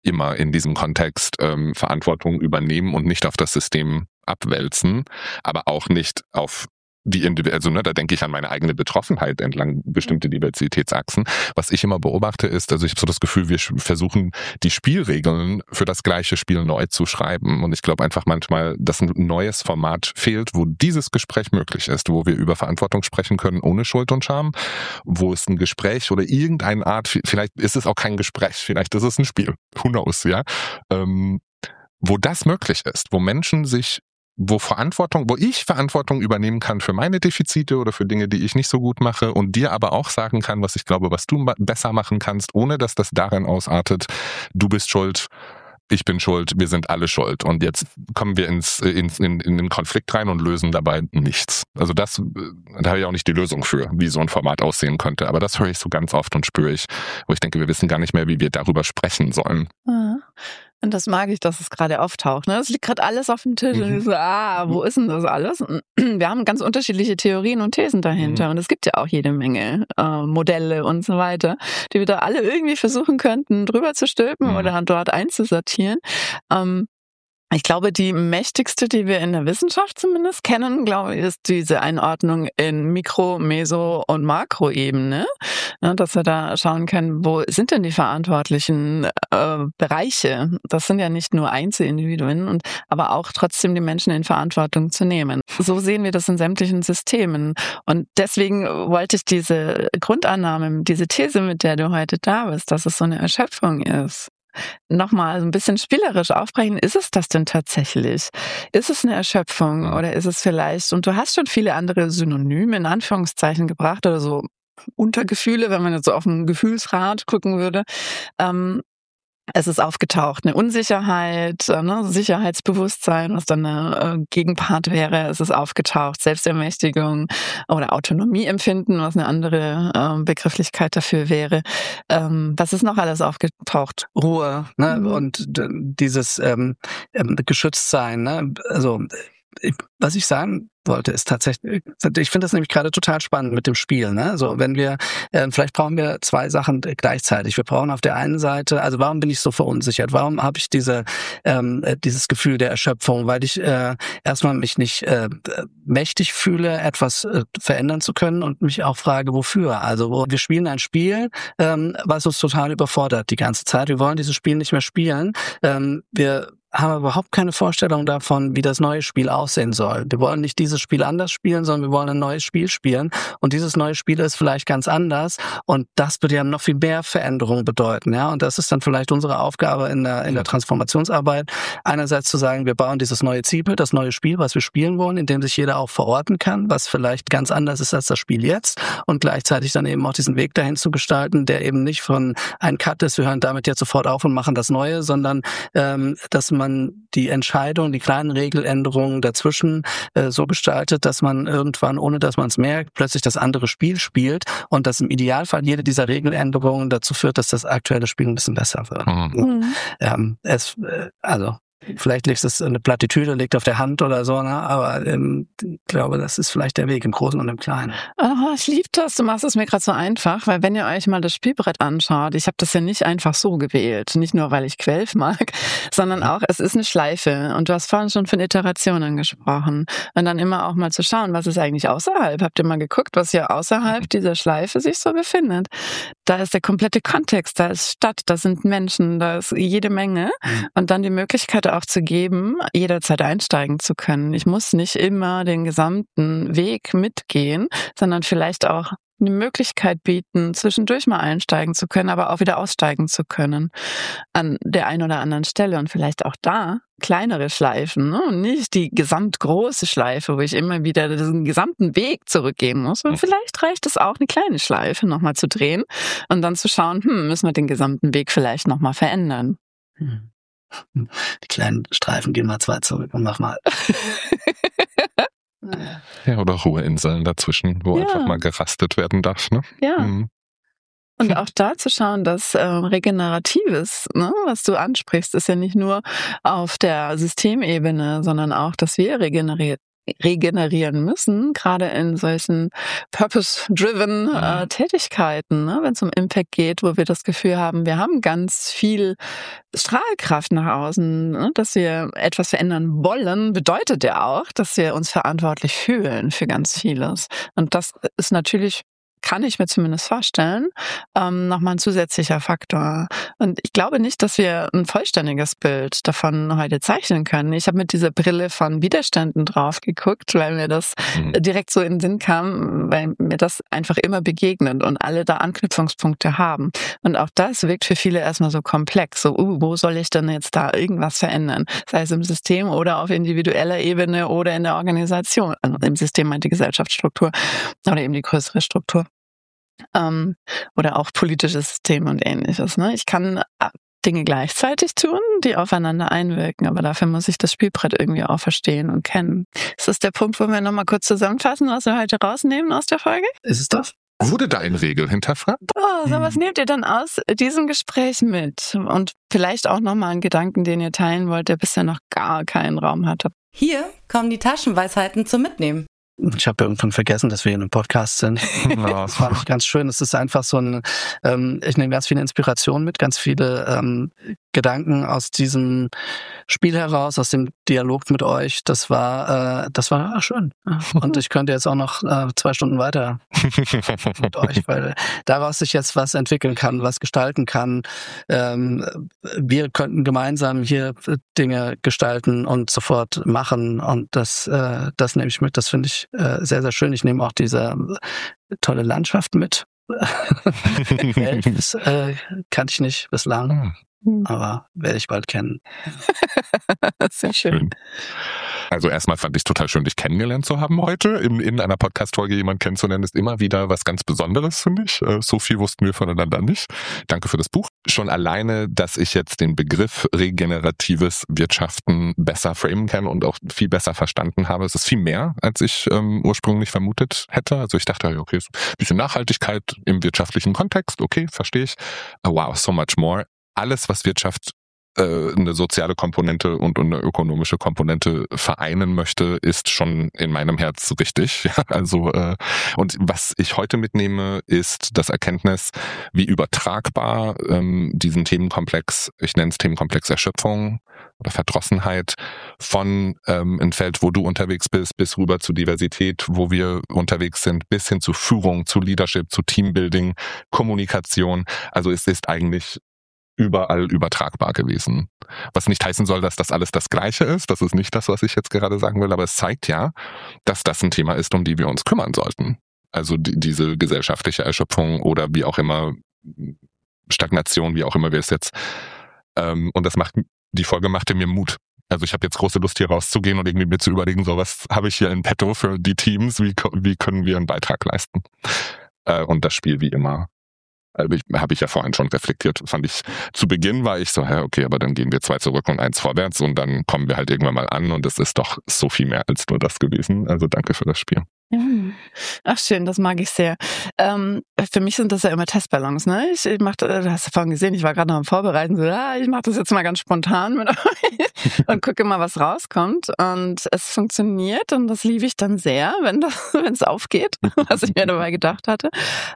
immer in diesem Kontext Verantwortung übernehmen und nicht auf das System abwälzen, aber auch nicht auf die also da denke ich an meine eigene Betroffenheit entlang bestimmte Diversitätsachsen. Was ich immer beobachte ist, also ich habe so das Gefühl, wir versuchen die Spielregeln für das gleiche Spiel neu zu schreiben. Und ich glaube einfach manchmal, dass ein neues Format fehlt, wo dieses Gespräch möglich ist, wo wir über Verantwortung sprechen können ohne Schuld und Scham, wo es ein Gespräch oder irgendeine Art, vielleicht ist es auch kein Gespräch, vielleicht ist es ein Spiel, who knows, ja, wo das möglich ist, wo Menschen wo ich Verantwortung übernehmen kann für meine Defizite oder für Dinge, die ich nicht so gut mache und dir aber auch sagen kann, was ich glaube, was du besser machen kannst, ohne dass das darin ausartet, du bist schuld, ich bin schuld, wir sind alle schuld. Und jetzt kommen wir in den Konflikt rein und lösen dabei nichts. Also da habe ich auch nicht die Lösung für, wie so ein Format aussehen könnte. Aber das höre ich so ganz oft und spüre ich, wo ich denke, wir wissen gar nicht mehr, wie wir darüber sprechen sollen. Ja. Und das mag ich, dass es gerade auftaucht. Ne? Es liegt gerade alles auf dem Tisch. Und ich so, wo ist denn das alles? Und wir haben ganz unterschiedliche Theorien und Thesen dahinter. Und es gibt ja auch jede Menge Modelle und so weiter, die wir da alle irgendwie versuchen könnten, drüber zu stülpen oder dort einzusortieren. Ich glaube, die mächtigste, die wir in der Wissenschaft zumindest kennen, glaube ich, ist diese Einordnung in Mikro-, Meso- und Makroebene. Ja, dass wir da schauen können, wo sind denn die verantwortlichen Bereiche? Das sind ja nicht nur Einzelindividuen, aber auch trotzdem die Menschen in Verantwortung zu nehmen. So sehen wir das in sämtlichen Systemen. Und deswegen wollte ich diese Grundannahme, diese These, mit der du heute da bist, dass es so eine Erschöpfung ist, nochmal so ein bisschen spielerisch aufbrechen. Ist es das denn tatsächlich? Ist es eine Erschöpfung oder ist es vielleicht, und du hast schon viele andere Synonyme in Anführungszeichen gebracht oder so Untergefühle, wenn man jetzt so auf ein Gefühlsrad gucken würde. Es ist aufgetaucht, eine Unsicherheit, Sicherheitsbewusstsein, was dann eine Gegenpart wäre. Es ist aufgetaucht, Selbstermächtigung oder Autonomieempfinden, was eine andere Begrifflichkeit dafür wäre. Was ist noch alles aufgetaucht? Ruhe, ne? Und dieses Geschütztsein, ne? Also was ich sagen wollte, ist tatsächlich, ich finde das nämlich gerade total spannend mit dem Spiel, ne? Also wenn wir, vielleicht brauchen wir zwei Sachen gleichzeitig. Wir brauchen auf der einen Seite, also warum bin ich so verunsichert? Warum habe ich dieses Gefühl der Erschöpfung? Weil ich erstmal mich nicht mächtig fühle, etwas verändern zu können und mich auch frage, wofür? Also wir spielen ein Spiel, was uns total überfordert die ganze Zeit. Wir wollen dieses Spiel nicht mehr spielen. Wir haben überhaupt keine Vorstellung davon, wie das neue Spiel aussehen soll. Wir wollen nicht dieses Spiel anders spielen, sondern wir wollen ein neues Spiel spielen. Und dieses neue Spiel ist vielleicht ganz anders. Und das würde ja noch viel mehr Veränderungen bedeuten. Ja, und das ist dann vielleicht unsere Aufgabe in der Transformationsarbeit. Einerseits zu sagen, wir bauen dieses neue Zielbild, das neue Spiel, was wir spielen wollen, in dem sich jeder auch verorten kann, was vielleicht ganz anders ist als das Spiel jetzt. Und gleichzeitig dann eben auch diesen Weg dahin zu gestalten, der eben nicht von ein Cut ist, wir hören damit jetzt sofort auf und machen das Neue, sondern dass man die Entscheidung, die kleinen Regeländerungen dazwischen so gestaltet, dass man irgendwann, ohne dass man es merkt, plötzlich das andere Spiel spielt und dass im Idealfall jede dieser Regeländerungen dazu führt, dass das aktuelle Spiel ein bisschen besser wird. Vielleicht liegt es eine Plattitüde, liegt auf der Hand oder so, ne? Aber ich glaube, das ist vielleicht der Weg im Großen und im Kleinen. Oh, ich liebe das. Du machst es mir gerade so einfach, weil wenn ihr euch mal das Spielbrett anschaut, ich habe das ja nicht einfach so gewählt, nicht nur, weil ich Quelf mag, sondern auch, es ist eine Schleife. Und du hast vorhin schon von Iterationen gesprochen. Und dann immer auch mal zu schauen, was ist eigentlich außerhalb? Habt ihr mal geguckt, was hier außerhalb dieser Schleife sich so befindet? Da ist der komplette Kontext, da ist Stadt, da sind Menschen, da ist jede Menge. Und dann die Möglichkeit auch zu geben, jederzeit einsteigen zu können. Ich muss nicht immer den gesamten Weg mitgehen, sondern vielleicht auch eine Möglichkeit bieten, zwischendurch mal einsteigen zu können, aber auch wieder aussteigen zu können an der einen oder anderen Stelle und vielleicht auch da kleinere Schleifen, ne? Und nicht die gesamtgroße Schleife, wo ich immer wieder diesen gesamten Weg zurückgehen muss. Und vielleicht reicht es auch, eine kleine Schleife nochmal zu drehen und dann zu schauen, müssen wir den gesamten Weg vielleicht nochmal verändern. Die kleinen Streifen gehen mal 2 zurück und mach mal. Ja, oder Ruheinseln dazwischen, wo einfach mal gerastet werden darf, ne? Ja. Und auch da zu schauen, dass Regeneratives, ne, was du ansprichst, ist ja nicht nur auf der Systemebene, sondern auch, dass wir regeneriert regenerieren müssen, gerade in solchen purpose-driven Tätigkeiten, ne? Wenn es um Impact geht, wo wir das Gefühl haben, wir haben ganz viel Strahlkraft nach außen, ne? Dass wir etwas verändern wollen, bedeutet ja auch, dass wir uns verantwortlich fühlen für ganz vieles. Und das ist natürlich, kann ich mir zumindest vorstellen, nochmal ein zusätzlicher Faktor. Und ich glaube nicht, dass wir ein vollständiges Bild davon heute zeichnen können. Ich habe mit dieser Brille von Widerständen drauf geguckt, weil mir das direkt so in den Sinn kam, weil mir das einfach immer begegnet und alle da Anknüpfungspunkte haben. Und auch das wirkt für viele erstmal so komplex. So, wo soll ich denn jetzt da irgendwas verändern? Sei es im System oder auf individueller Ebene oder in der Organisation. Also im System meint die Gesellschaftsstruktur oder eben die größere Struktur. Oder auch politisches System und Ähnliches. Ne? Ich kann Dinge gleichzeitig tun, die aufeinander einwirken, aber dafür muss ich das Spielbrett irgendwie auch verstehen und kennen. Ist das der Punkt, wo wir nochmal kurz zusammenfassen, was wir heute rausnehmen aus der Folge? Ist es das? Wurde da eine Regel hinterfragt? Oh, so was nehmt ihr dann aus diesem Gespräch mit? Und vielleicht auch nochmal einen Gedanken, den ihr teilen wollt, der bisher noch gar keinen Raum hatte. Hier kommen die Taschenweisheiten zum Mitnehmen. Ich habe irgendwann vergessen, dass wir in einem Podcast sind. Das fand ich ganz schön. Es ist einfach so ein, ich nehme ganz viele Inspirationen mit, ganz viele Gedanken aus diesem Spiel heraus, aus dem Dialog mit euch. Das war schön. Und ich könnte jetzt auch noch 2 Stunden weiter mit euch, weil daraus sich jetzt was entwickeln kann, was gestalten kann. Wir könnten gemeinsam hier Dinge gestalten und sofort machen. Und das nehme ich mit. Das finde ich sehr, sehr schön. Ich nehme auch diese tolle Landschaft mit. Das kannte ich nicht bislang, aber werde ich bald kennen. Sehr schön. Also erstmal fand ich es total schön, dich kennengelernt zu haben heute. In einer Podcast-Folge jemanden kennenzulernen, ist immer wieder was ganz Besonderes, finde ich. So viel wussten wir voneinander nicht. Danke für das Buch. Schon alleine, dass ich jetzt den Begriff regeneratives Wirtschaften besser framen kann und auch viel besser verstanden habe. Es ist viel mehr, als ich ursprünglich vermutet hätte. Also ich dachte, okay, so ein bisschen Nachhaltigkeit im wirtschaftlichen Kontext, okay, verstehe ich. Wow, so much more. Alles, was Wirtschaft eine soziale Komponente und eine ökonomische Komponente vereinen möchte, ist schon in meinem Herz richtig. Ja, also und was ich heute mitnehme, ist das Erkenntnis, wie übertragbar diesen Themenkomplex, ich nenne es Themenkomplex Erschöpfung oder Verdrossenheit, von ein Feld, wo du unterwegs bist, bis rüber zu Diversität, wo wir unterwegs sind, bis hin zu Führung, zu Leadership, zu Teambuilding, Kommunikation. Also es ist eigentlich überall übertragbar gewesen. Was nicht heißen soll, dass das alles das Gleiche ist. Das ist nicht das, was ich jetzt gerade sagen will, aber es zeigt ja, dass das ein Thema ist, um die wir uns kümmern sollten. Also diese gesellschaftliche Erschöpfung oder wie auch immer, Stagnation, wie auch immer wir es jetzt. Und die Folge machte mir Mut. Also ich habe jetzt große Lust, hier rauszugehen und irgendwie mir zu überlegen, so was habe ich hier in petto für die Teams, wie können wir einen Beitrag leisten? Und das Spiel wie immer. Habe ich ja vorhin schon reflektiert, fand ich, zu Beginn war ich so, okay, aber dann gehen wir 2 zurück und 1 vorwärts und dann kommen wir halt irgendwann mal an und es ist doch so viel mehr als nur das gewesen. Also danke für das Spiel. Ach schön, das mag ich sehr. Für mich sind das ja immer Testballons, ne? Ich mach, du hast ja vorhin gesehen, ich war gerade noch am Vorbereiten, so, ich mache das jetzt mal ganz spontan mit euch und gucke mal, was rauskommt. Und es funktioniert und das liebe ich dann sehr, wenn es aufgeht, was ich mir dabei gedacht hatte.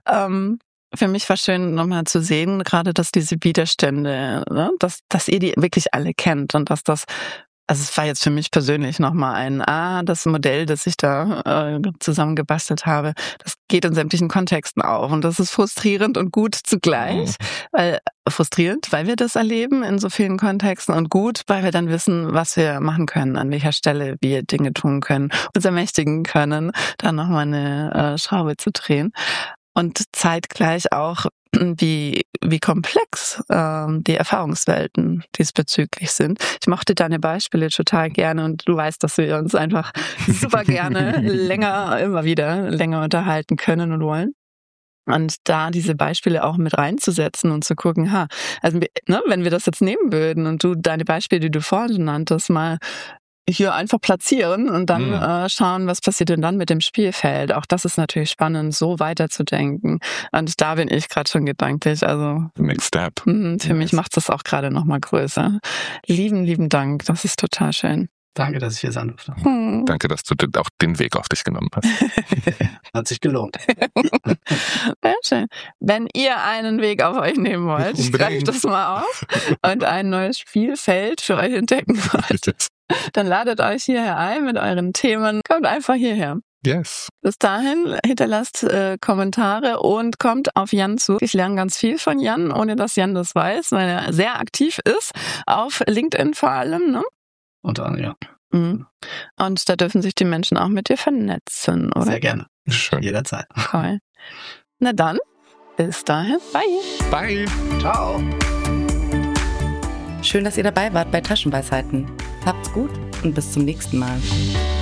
Für mich war schön, nochmal zu sehen, gerade, dass diese Widerstände, ne, dass ihr die wirklich alle kennt und dass das, also es war jetzt für mich persönlich nochmal das Modell, das ich da zusammengebastelt habe, das geht in sämtlichen Kontexten auf und das ist frustrierend und gut zugleich, weil wir das erleben in so vielen Kontexten und gut, weil wir dann wissen, was wir machen können, an welcher Stelle wir Dinge tun können, uns ermächtigen können, da nochmal eine Schraube zu drehen. Und zeitgleich auch, wie komplex die Erfahrungswelten diesbezüglich sind. Ich mochte deine Beispiele total gerne und du weißt, dass wir uns einfach super gerne immer wieder länger unterhalten können und wollen. Und da diese Beispiele auch mit reinzusetzen und zu gucken, also wenn wir das jetzt nehmen würden und du deine Beispiele, die du vorhin nanntest, mal hier einfach platzieren und dann schauen, was passiert denn dann mit dem Spielfeld. Auch das ist natürlich spannend, so weiterzudenken. Und da bin ich gerade schon gedanklich. Also Next Step. Für mich macht es das auch gerade noch mal größer. Lieben Dank. Das ist total schön. Danke, dass ich hier sein durfte. Danke, dass du auch den Weg auf dich genommen hast. Hat sich gelohnt. Sehr schön. Wenn ihr einen Weg auf euch nehmen wollt, Unbedingt. greift das mal auf und ein neues Spielfeld für euch entdecken wollt, dann ladet euch hierher ein mit euren Themen. Kommt einfach hierher. Yes. Bis dahin hinterlasst Kommentare und kommt auf Jan zu. Ich lerne ganz viel von Jan, ohne dass Jan das weiß, weil er sehr aktiv ist, auf LinkedIn vor allem, ne? Unter anderem, ja. Mhm. Und da dürfen sich die Menschen auch mit dir vernetzen, oder? Sehr gerne. Schön. Jederzeit. Cool. Na dann, bis dahin. Bye. Bye. Ciao. Schön, dass ihr dabei wart bei Taschenweisheiten. Habt's gut und bis zum nächsten Mal.